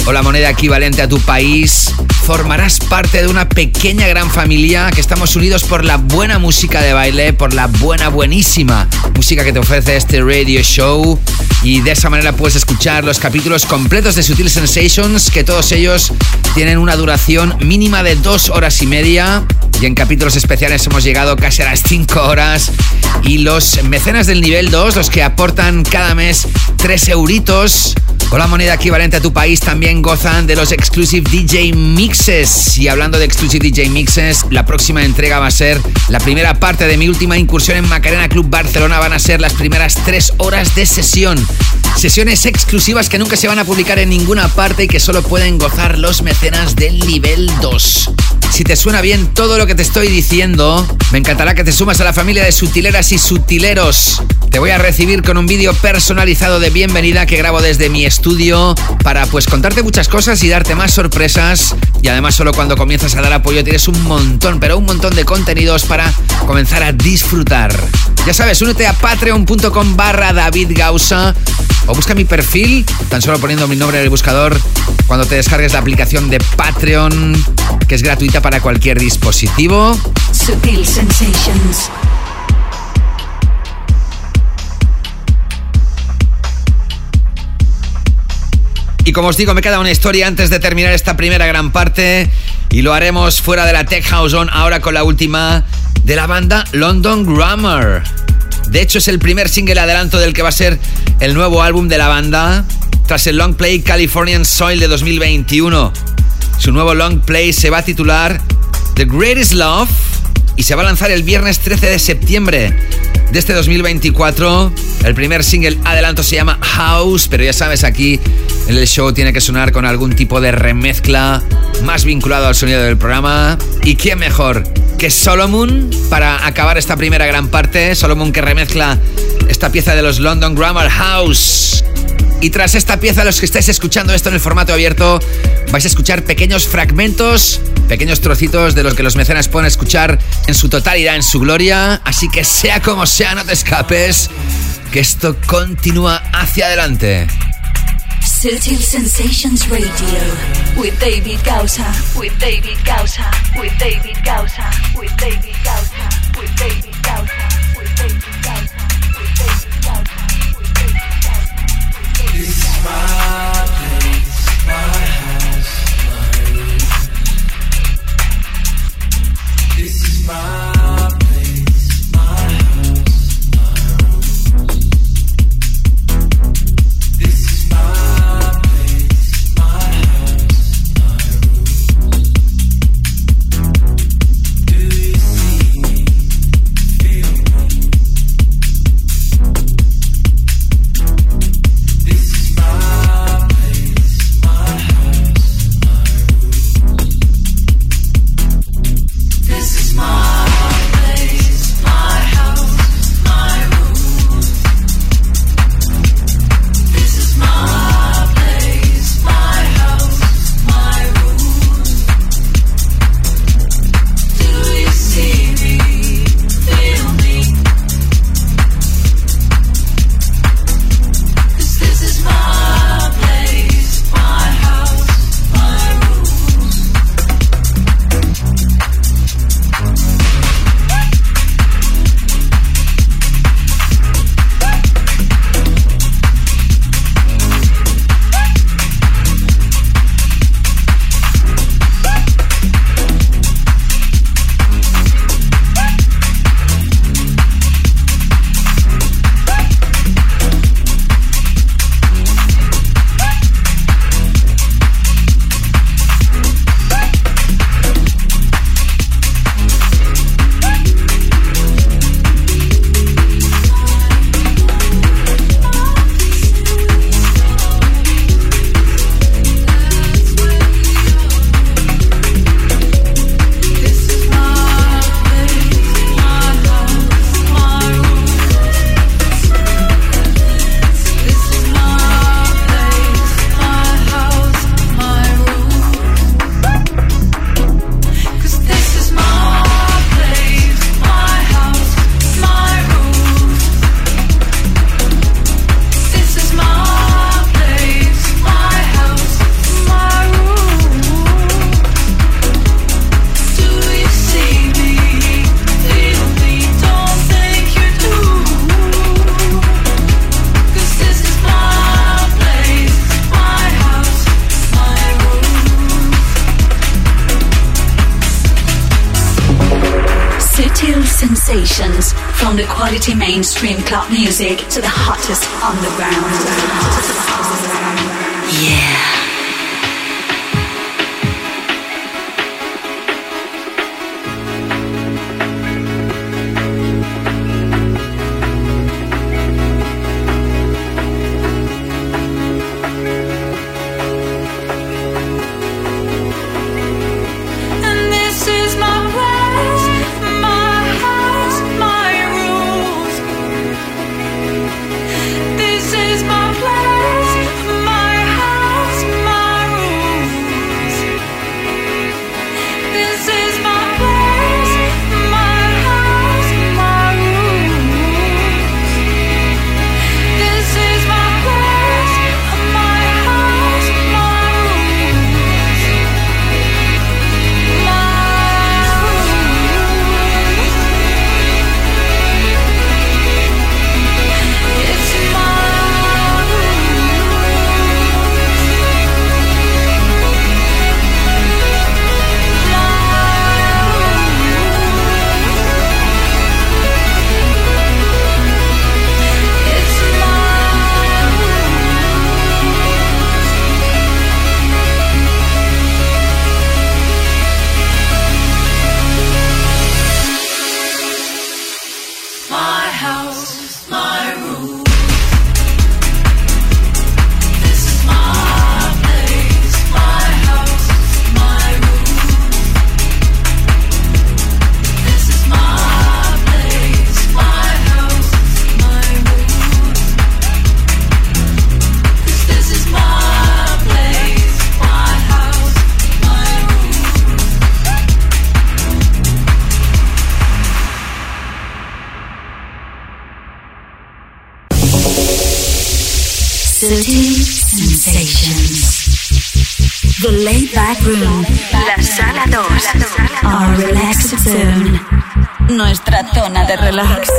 o la moneda equivalente a tu país, formarás parte de una pequeña gran familia que estamos unidos por la buena música de baile, por la buena, buenísima música que te ofrece este radio show, y de esa manera puedes escuchar los capítulos completos de Sutil Sensations, que todos ellos tienen una duración mínima de dos horas y media, y en capítulos especiales hemos llegado casi a las cinco horas. Y los mecenas del nivel dos, los que aportan cada mes tres euritos o la moneda equivalente a tu país, también gozan de los Exclusive D J Mixes. Y hablando de Exclusive D J Mixes, la próxima entrega va a ser la primera parte de mi última incursión en Macarena Club Barcelona. Van a ser las primeras tres horas de sesión. Sesiones exclusivas que nunca se van a publicar en ninguna parte y que solo pueden gozar los mecenas del nivel dos. Si te suena bien todo lo que te estoy diciendo, me encantará que te sumas a la familia de sutileras y sutileros. Te voy a recibir con un vídeo personalizado de bienvenida que grabo desde mi estudio para pues contarte muchas cosas y darte más sorpresas. Y además solo cuando comienzas a dar apoyo tienes un montón, pero un montón de contenidos para comenzar a disfrutar. Ya sabes, únete a patreon.com barra David Gausa o busca mi perfil, tan solo poniendo mi nombre en el buscador cuando te descargues la aplicación de Patreon, que es gratuita para cualquier dispositivo. Sutil Sensations. Y como os digo, me queda una historia antes de terminar esta primera gran parte, y lo haremos fuera de la Tech House On, ahora con la última de la banda London Grammar. De hecho, es el primer single adelanto del que va a ser el nuevo álbum de la banda, tras el long play Californian Soil de dos mil veintiuno. Su nuevo long play se va a titular The Greatest Love y se va a lanzar el viernes trece de septiembre de este dos mil veinticuatro. El primer single adelanto se llama House, pero ya sabes, aquí en el show tiene que sonar con algún tipo de remezcla más vinculado al sonido del programa. ¿Y quién mejor que Solomon para acabar esta primera gran parte? Solomon, que remezcla esta pieza de los London Grammar, House. Y tras esta pieza, los que estáis escuchando esto en el formato abierto, vais a escuchar pequeños fragmentos, pequeños trocitos de los que los mecenas pueden escuchar en su totalidad, en su gloria. Así que sea como sea, no te escapes, que esto continúa hacia adelante. Sutil Sensations Radio with David Gausa, with David Gausa, with David Gausa, with David Gausa, with David Gausa, with David Gausa, with David Gausa, with David Gausa. This is my place, my house, my room. This is my place, my house, my room. This is my place, my house, my room. Do you see me? sensations, from the quality mainstream club music to the hottest underground. Yeah. Sutil Sensations. The Laid Back Room. La Sala dos. Our Relaxed Zone. Nuestra zona de relax.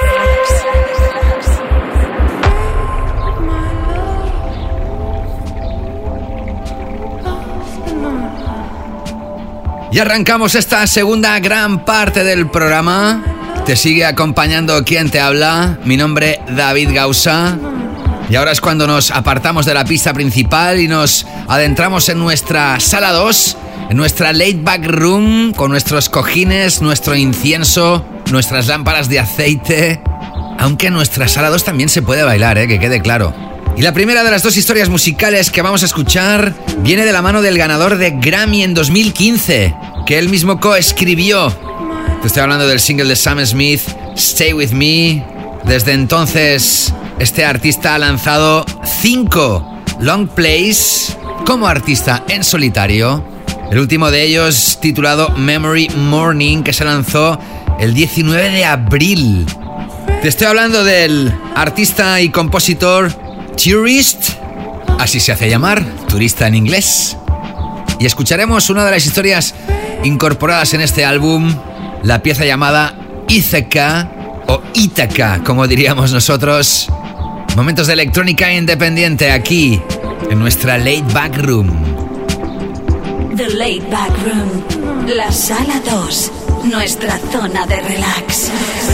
Y arrancamos esta segunda gran parte del programa. Te sigue acompañando quien te habla. Mi nombre, David Gausa. Y ahora es cuando nos apartamos de la pista principal y nos adentramos en nuestra sala dos, en nuestra laid back room, con nuestros cojines, nuestro incienso, nuestras lámparas de aceite. Aunque en nuestra sala dos también se puede bailar, ¿eh? Que quede claro. Y la primera de las dos historias musicales que vamos a escuchar viene de la mano del ganador de Grammy en dos mil quince, que él mismo coescribió. Te estoy hablando del single de Sam Smith, Stay With Me. Desde entonces, este artista ha lanzado cinco long plays como artista en solitario. El último de ellos, titulado Memory Morning, que se lanzó el diecinueve de abril. Te estoy hablando del artista y compositor Tourist, así se hace llamar, turista en inglés. Y escucharemos una de las historias incorporadas en este álbum, la pieza llamada Ithaca, o Ítaca, como diríamos nosotros. Momentos de electrónica independiente aquí, en nuestra Laid Back Room. The Laid Back Room, la Sala dos, nuestra zona de relax.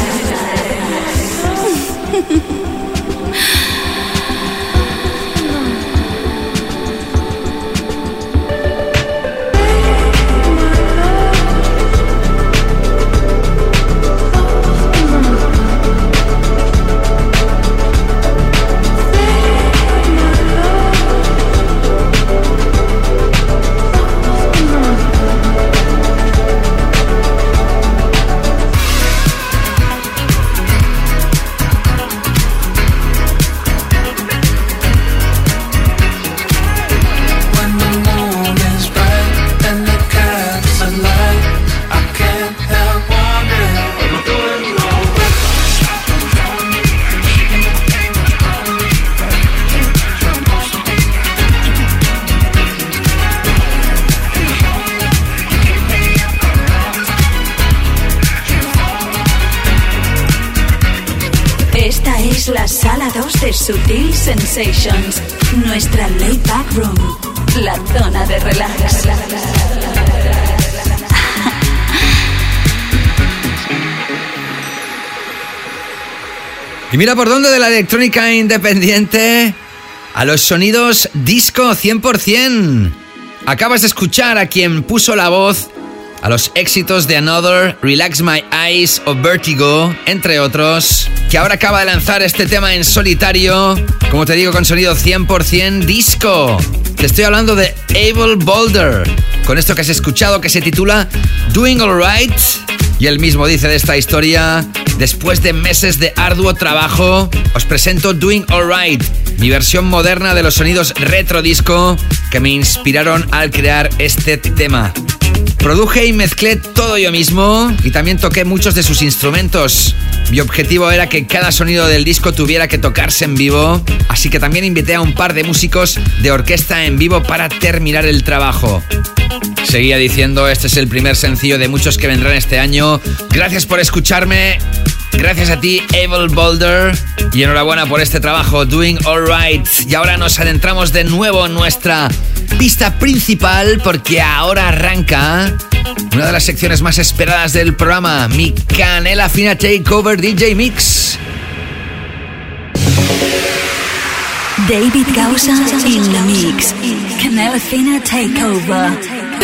La Sala dos de Sutil Sensations, nuestra Laid Back Room, la zona de relax. Y mira por dónde de la electrónica independiente a los sonidos disco cien por ciento. Acabas de escuchar a quien puso la voz a los éxitos de Another, Relax My Eyes o Vertigo, entre otros, que ahora acaba de lanzar este tema en solitario, como te digo, con sonido cien por ciento disco. Te estoy hablando de Abel Boulder, con esto que has escuchado que se titula Doing Alright. Y él mismo dice de esta historia: después de meses de arduo trabajo, os presento Doing Alright, mi versión moderna de los sonidos retro disco que me inspiraron al crear este tema. Produje y mezclé todo yo mismo y también toqué muchos de sus instrumentos. Mi objetivo era que cada sonido del disco tuviera que tocarse en vivo, así que también invité a un par de músicos de orquesta en vivo para terminar el trabajo. Seguía diciendo, este es el primer sencillo de muchos que vendrán este año. Gracias por escucharme. Gracias a ti, Abel Boulder. Y enhorabuena por este trabajo, Doing Alright. Y ahora nos adentramos de nuevo en nuestra pista principal, porque ahora arranca una de las secciones más esperadas del programa, mi Canela Fina Takeover D J Mix. David Gausa in the mix. Canela Fina Takeover.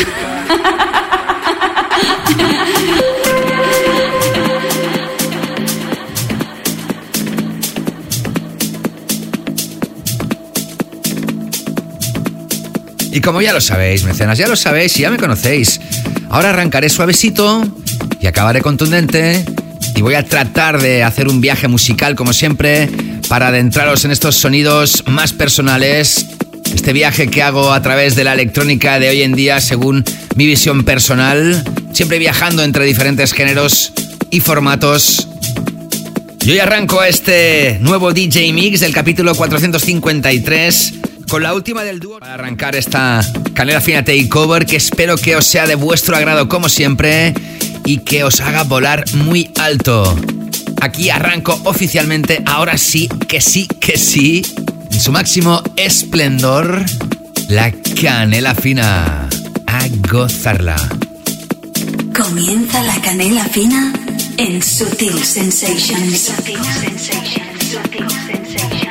Y como ya lo sabéis, mecenas, ya lo sabéis y ya me conocéis, ahora arrancaré suavecito y acabaré contundente y voy a tratar de hacer un viaje musical, como siempre, para adentraros en estos sonidos más personales. Este viaje que hago a través de la electrónica de hoy en día, según mi visión personal, siempre viajando entre diferentes géneros y formatos. Y hoy arranco este nuevo D J Mix del capítulo cuatrocientos cincuenta y tres con la última del dúo para arrancar esta Canela Fina Takeover, que espero que os sea de vuestro agrado como siempre y que os haga volar muy alto. Aquí arranco oficialmente, ahora sí, que sí, que sí, en su máximo esplendor, la Canela Fina. A gozarla. Comienza la Canela Fina en Sutil Sensations. Sutil Sensations. Sutil Sensations.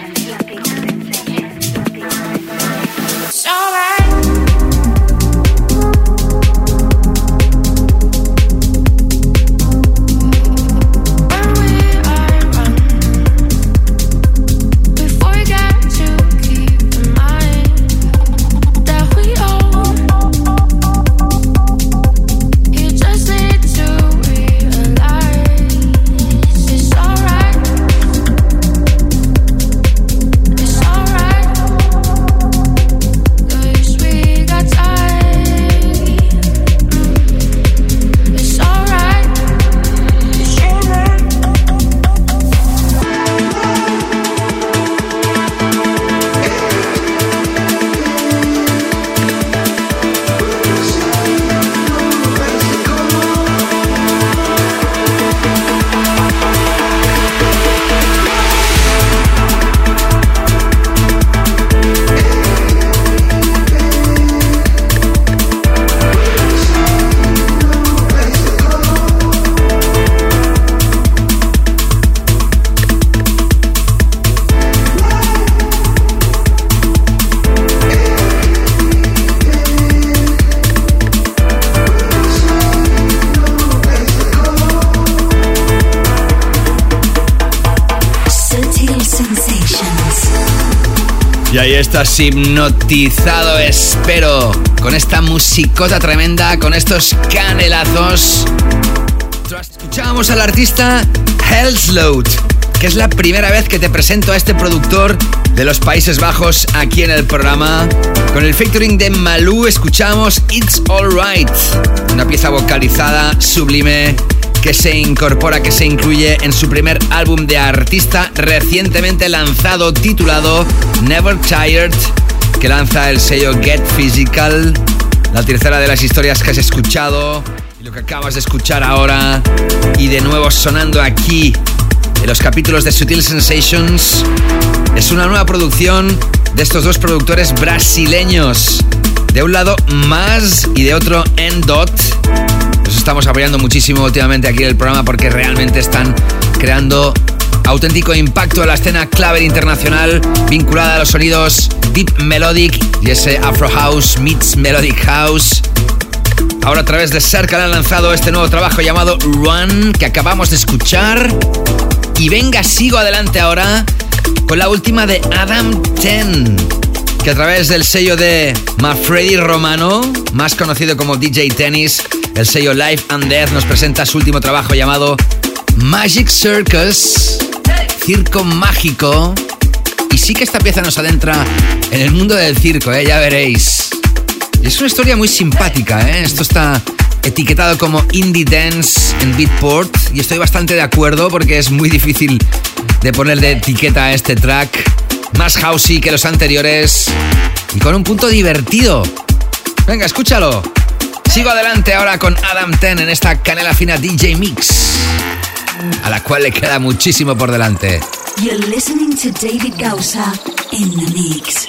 Y ahí estás hipnotizado, espero, con esta musicota tremenda, con estos canelazos. Escuchábamos al artista Hellsloot, que es la primera vez que te presento a este productor de los Países Bajos aquí en el programa. Con el featuring de Malú escuchamos It's Alright, una pieza vocalizada sublime que se incorpora, que se incluye en su primer álbum de artista recientemente lanzado, titulado Never Tired, que lanza el sello Get Physical. La tercera de las historias que has escuchado y lo que acabas de escuchar ahora, y de nuevo sonando aquí en los capítulos de Sutil Sensations, es una nueva producción de estos dos productores brasileños. De un lado Maz y de otro N-Dot. Los estamos apoyando muchísimo últimamente aquí en el programa porque realmente están creando auténtico impacto en la escena clave internacional, vinculada a los sonidos Deep Melodic y ese Afro House meets Melodic House. Ahora a través de Circle han lanzado este nuevo trabajo llamado Run, que acabamos de escuchar. Y venga, sigo adelante ahora con la última de Adam Ten, que a través del sello de Manfredi Romano, más conocido como D J Tennis, el sello Life and Death, nos presenta su último trabajo llamado Magic Circus, Circo Mágico. Y sí que esta pieza nos adentra en el mundo del circo, ¿eh? Ya veréis. Y es una historia muy simpática, ¿eh? Esto está etiquetado como Indie Dance en Beatport y estoy bastante de acuerdo porque es muy difícil de ponerle etiqueta a este track. Más housey que los anteriores y con un punto divertido. Venga, escúchalo. Sigo adelante ahora con Adam Ten en esta canela fina D J Mix, a la cual le queda muchísimo por delante. You're listening to David Gausa in the mix.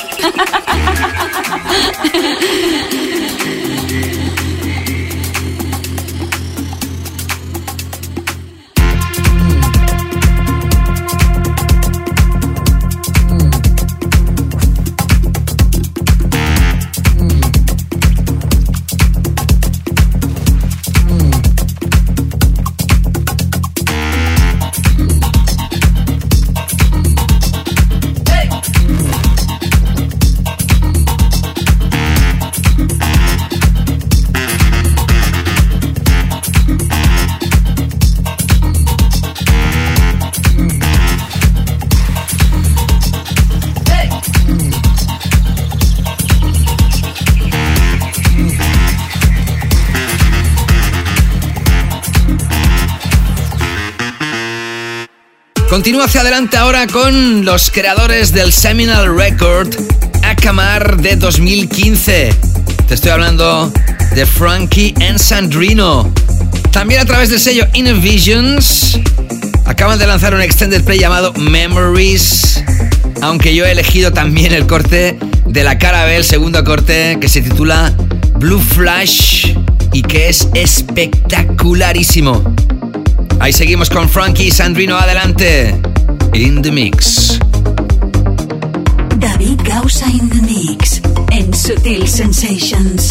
Continúo hacia adelante ahora con los creadores del seminal record Akamar de dos mil quince. Te estoy hablando de Frankie and Sandrino. También a través del sello Inner Visions acaban de lanzar un extended play llamado Memories, aunque yo he elegido también el corte de la cara B, el segundo corte, que se titula Blue Flash y que es espectacularísimo. Ahí seguimos con Frankie y Sandrino, adelante. In the mix. David Gausa in the mix en Sutil Sensations.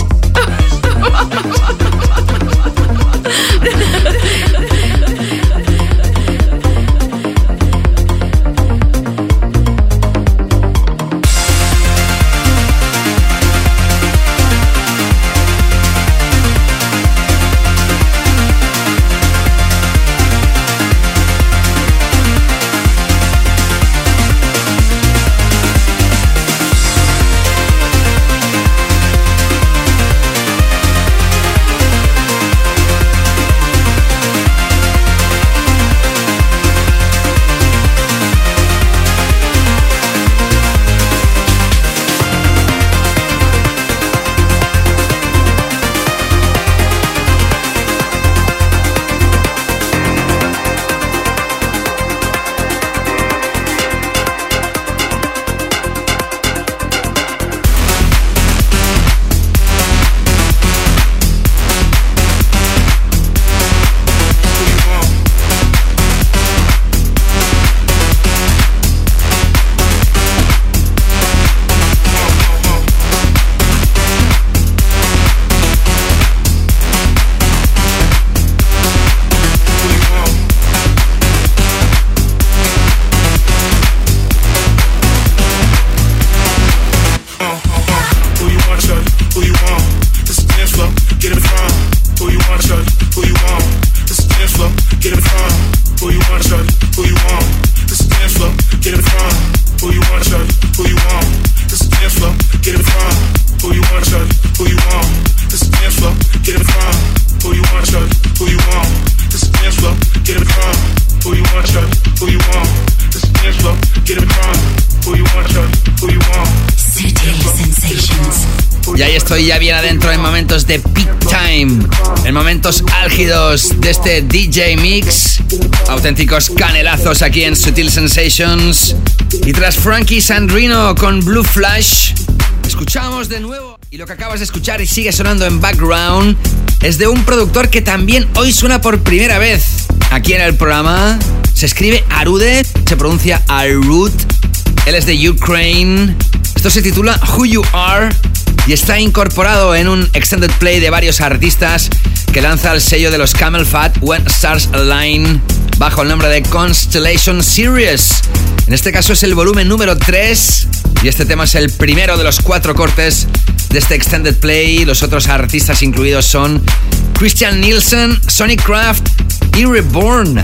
Y ahí estoy ya bien adentro en momentos de peak time, en momentos álgidos de este D J Mix. Auténticos canelazos aquí en Sutil Sensations. Y tras Frankie Sandrino con Blue Flash, escuchamos de nuevo. Y lo que acabas de escuchar y sigue sonando en background es de un productor que también hoy suena por primera vez aquí en el programa. Se escribe Arude, se pronuncia Arud. Él es de Ukraine. Esto se titula Who You Are y está incorporado en un extended play de varios artistas que lanza el sello de los Camel Fat When Stars Align bajo el nombre de Constellation Series. En este caso es el volumen número tres y este tema es el primero de los cuatro cortes de este extended play. Los otros artistas incluidos son Christian Nielsen, Sonic Craft y Reborn.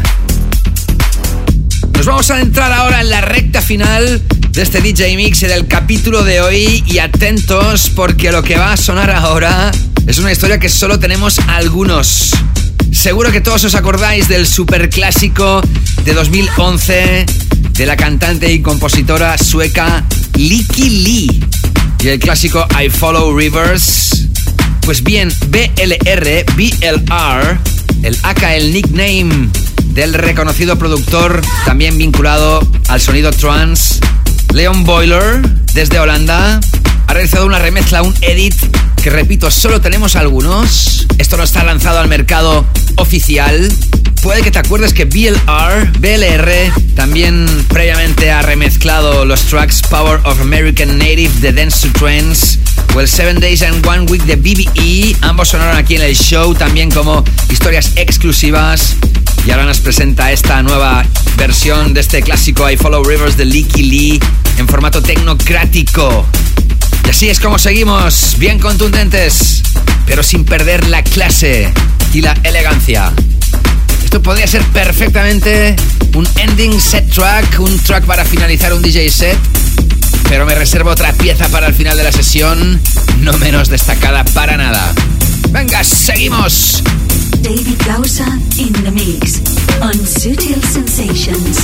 Nos vamos a entrar ahora en la recta final de este D J Mix y del capítulo de hoy, y atentos porque lo que va a sonar ahora es una historia que solo tenemos algunos. Seguro que todos os acordáis del superclásico de dos mil once de la cantante y compositora sueca Lykke Li y el clásico I Follow Rivers. Pues bien, B L R, B L R, el aka, el nickname del reconocido productor también vinculado al sonido trance, Leon Boiler, desde Holanda, ha realizado una remezcla, un edit, que repito, solo tenemos algunos. Esto no está lanzado al mercado oficial. Puede que te acuerdes que B L R, B L R también previamente ha remezclado los tracks Power of American Native de Dance to Trance o el Seven Days and One Week de B B E. Ambos sonaron aquí en el show también como historias exclusivas. Y ahora nos presenta esta nueva versión de este clásico I Follow Rivers de Lykke Li en formato tecnocrático. Y así es como seguimos, bien contundentes, pero sin perder la clase y la elegancia. Esto podría ser perfectamente un ending set track, un track para finalizar un D J set, pero me reservo otra pieza para el final de la sesión, no menos destacada para nada. Venga, seguimos. David Gausa in the mix on Sutil Sensations.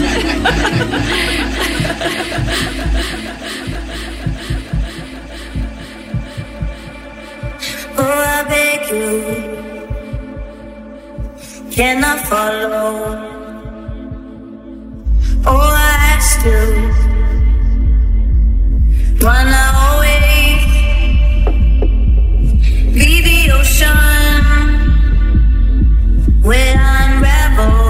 Oh, I beg you, can I follow? Oh, I ask you, wanna always be the ocean where I unravel.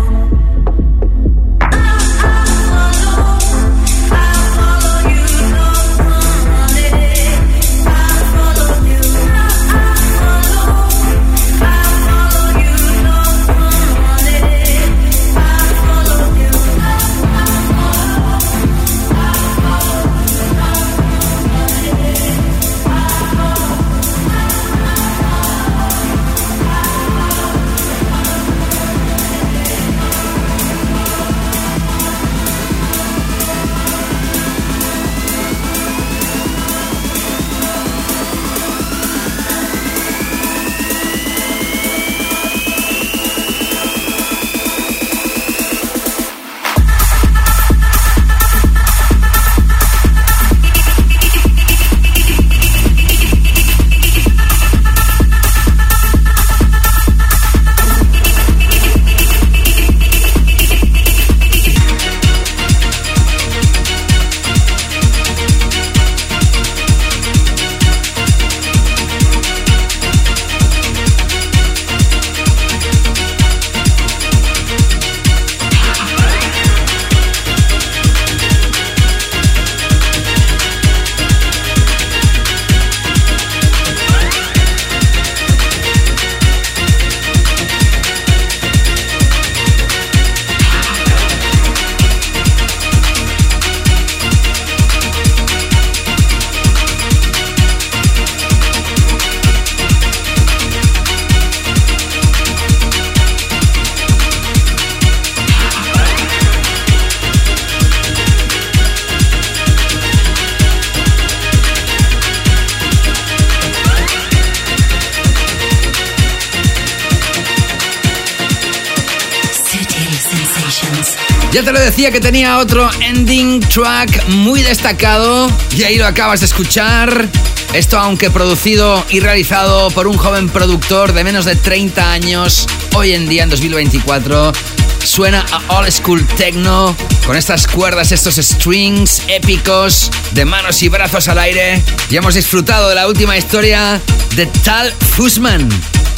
Ya te lo decía que tenía otro ending track muy destacado y ahí lo acabas de escuchar. Esto, aunque producido y realizado por un joven productor de menos de treinta años, hoy en día en dos mil veinticuatro, suena a old school techno con estas cuerdas, estos strings épicos de manos y brazos al aire. Y hemos disfrutado de la última historia de Tal Fussman.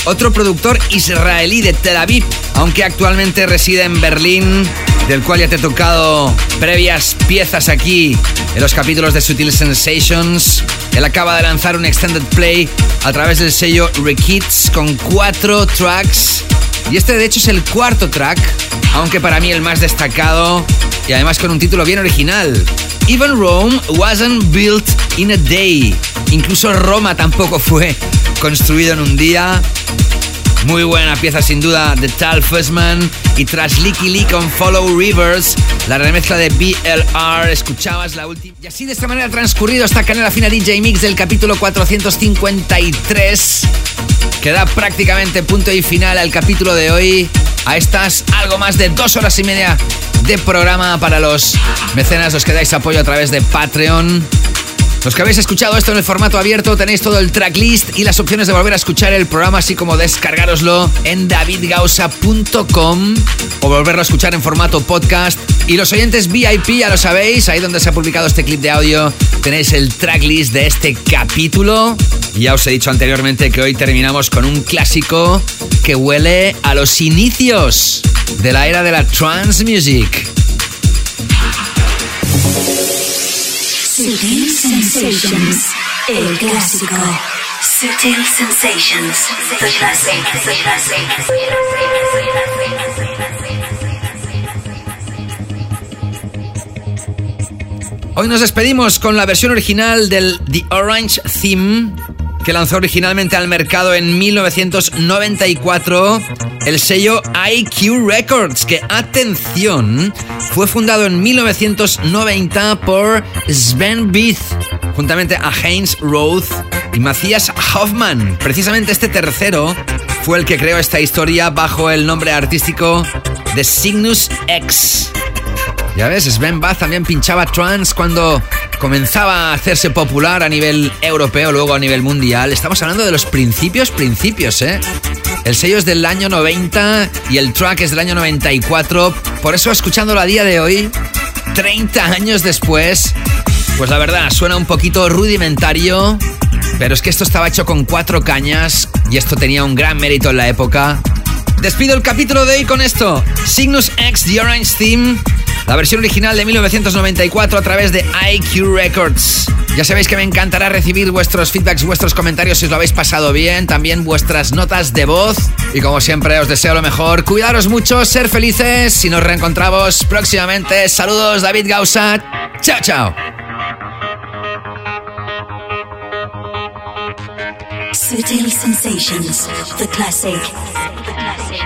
otro productor israelí de Tel Aviv, aunque actualmente reside en Berlín, del cual ya te he tocado previas piezas aquí en los capítulos de Sutil Sensations. Él acaba de lanzar un extended play a través del sello Rekids con cuatro tracks. Y este de hecho es el cuarto track, aunque para mí el más destacado, y además con un título bien original. Even Rome wasn't built in a day. Incluso Roma tampoco fue construido en un día. Muy buena pieza sin duda de Tal Fussman. Y tras Licky Lee con Follow Rivers, la remezcla de B L R, escuchabas la última. Y así de esta manera ha transcurrido esta Canela Fina D J Mix del capítulo cuatrocientos cincuenta y tres. Que da prácticamente punto y final al capítulo de hoy. A estas algo más de dos horas y media de programa para los mecenas, los que dais apoyo a través de Patreon. Los que habéis escuchado esto en el formato abierto tenéis todo el tracklist y las opciones de volver a escuchar el programa, así como descargároslo en david gausa punto com o volverlo a escuchar en formato podcast. Y los oyentes V I P, ya lo sabéis, ahí donde se ha publicado este clip de audio tenéis el tracklist de este capítulo. Y ya os he dicho anteriormente que hoy terminamos con un clásico que huele a los inicios de la era de la trance music. Sutil Sensations, el clásico. Sutil Sensations, the classic, the classic. Hoy nos despedimos con la versión original del The Orange Theme, que lanzó originalmente al mercado en mil novecientos noventa y cuatro el sello I Q Records, que, atención, fue fundado en mil novecientos noventa por Sven Bith, juntamente a Heinz Roth y Matthias Hoffmann. Precisamente este tercero fue el que creó esta historia bajo el nombre artístico de Cygnus X. Ya ves, Sven Bith también pinchaba trance cuando comenzaba a hacerse popular a nivel europeo, luego a nivel mundial. Estamos hablando de los principios, principios, ¿eh? El sello es del año noventa y el track es del año noventa y cuatro. Por eso, escuchándolo a día de hoy, treinta años después, pues la verdad, suena un poquito rudimentario, pero es que esto estaba hecho con cuatro cañas y esto tenía un gran mérito en la época. Despido el capítulo de hoy con esto. Cygnus X, The Orange Theme, la versión original de mil novecientos noventa y cuatro a través de I Q Records. Ya sabéis que me encantará recibir vuestros feedbacks, vuestros comentarios si os lo habéis pasado bien, también vuestras notas de voz. Y como siempre os deseo lo mejor. Cuidaros mucho, ser felices. Si nos reencontramos próximamente, saludos, David Gausa. Chao, chao. Sutil Sensations, the classic. The classic.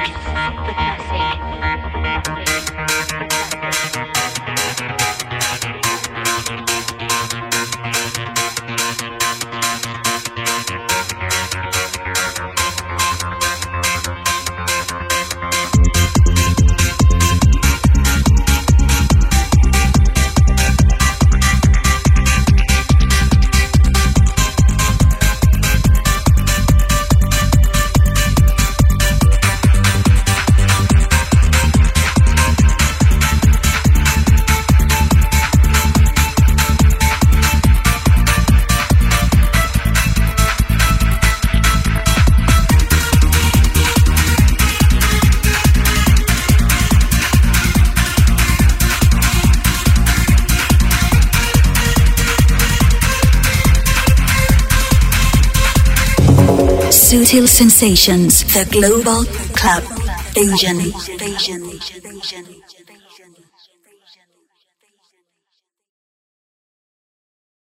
Sutil Sensations, the global club Asian. Asian. Asian. Asian.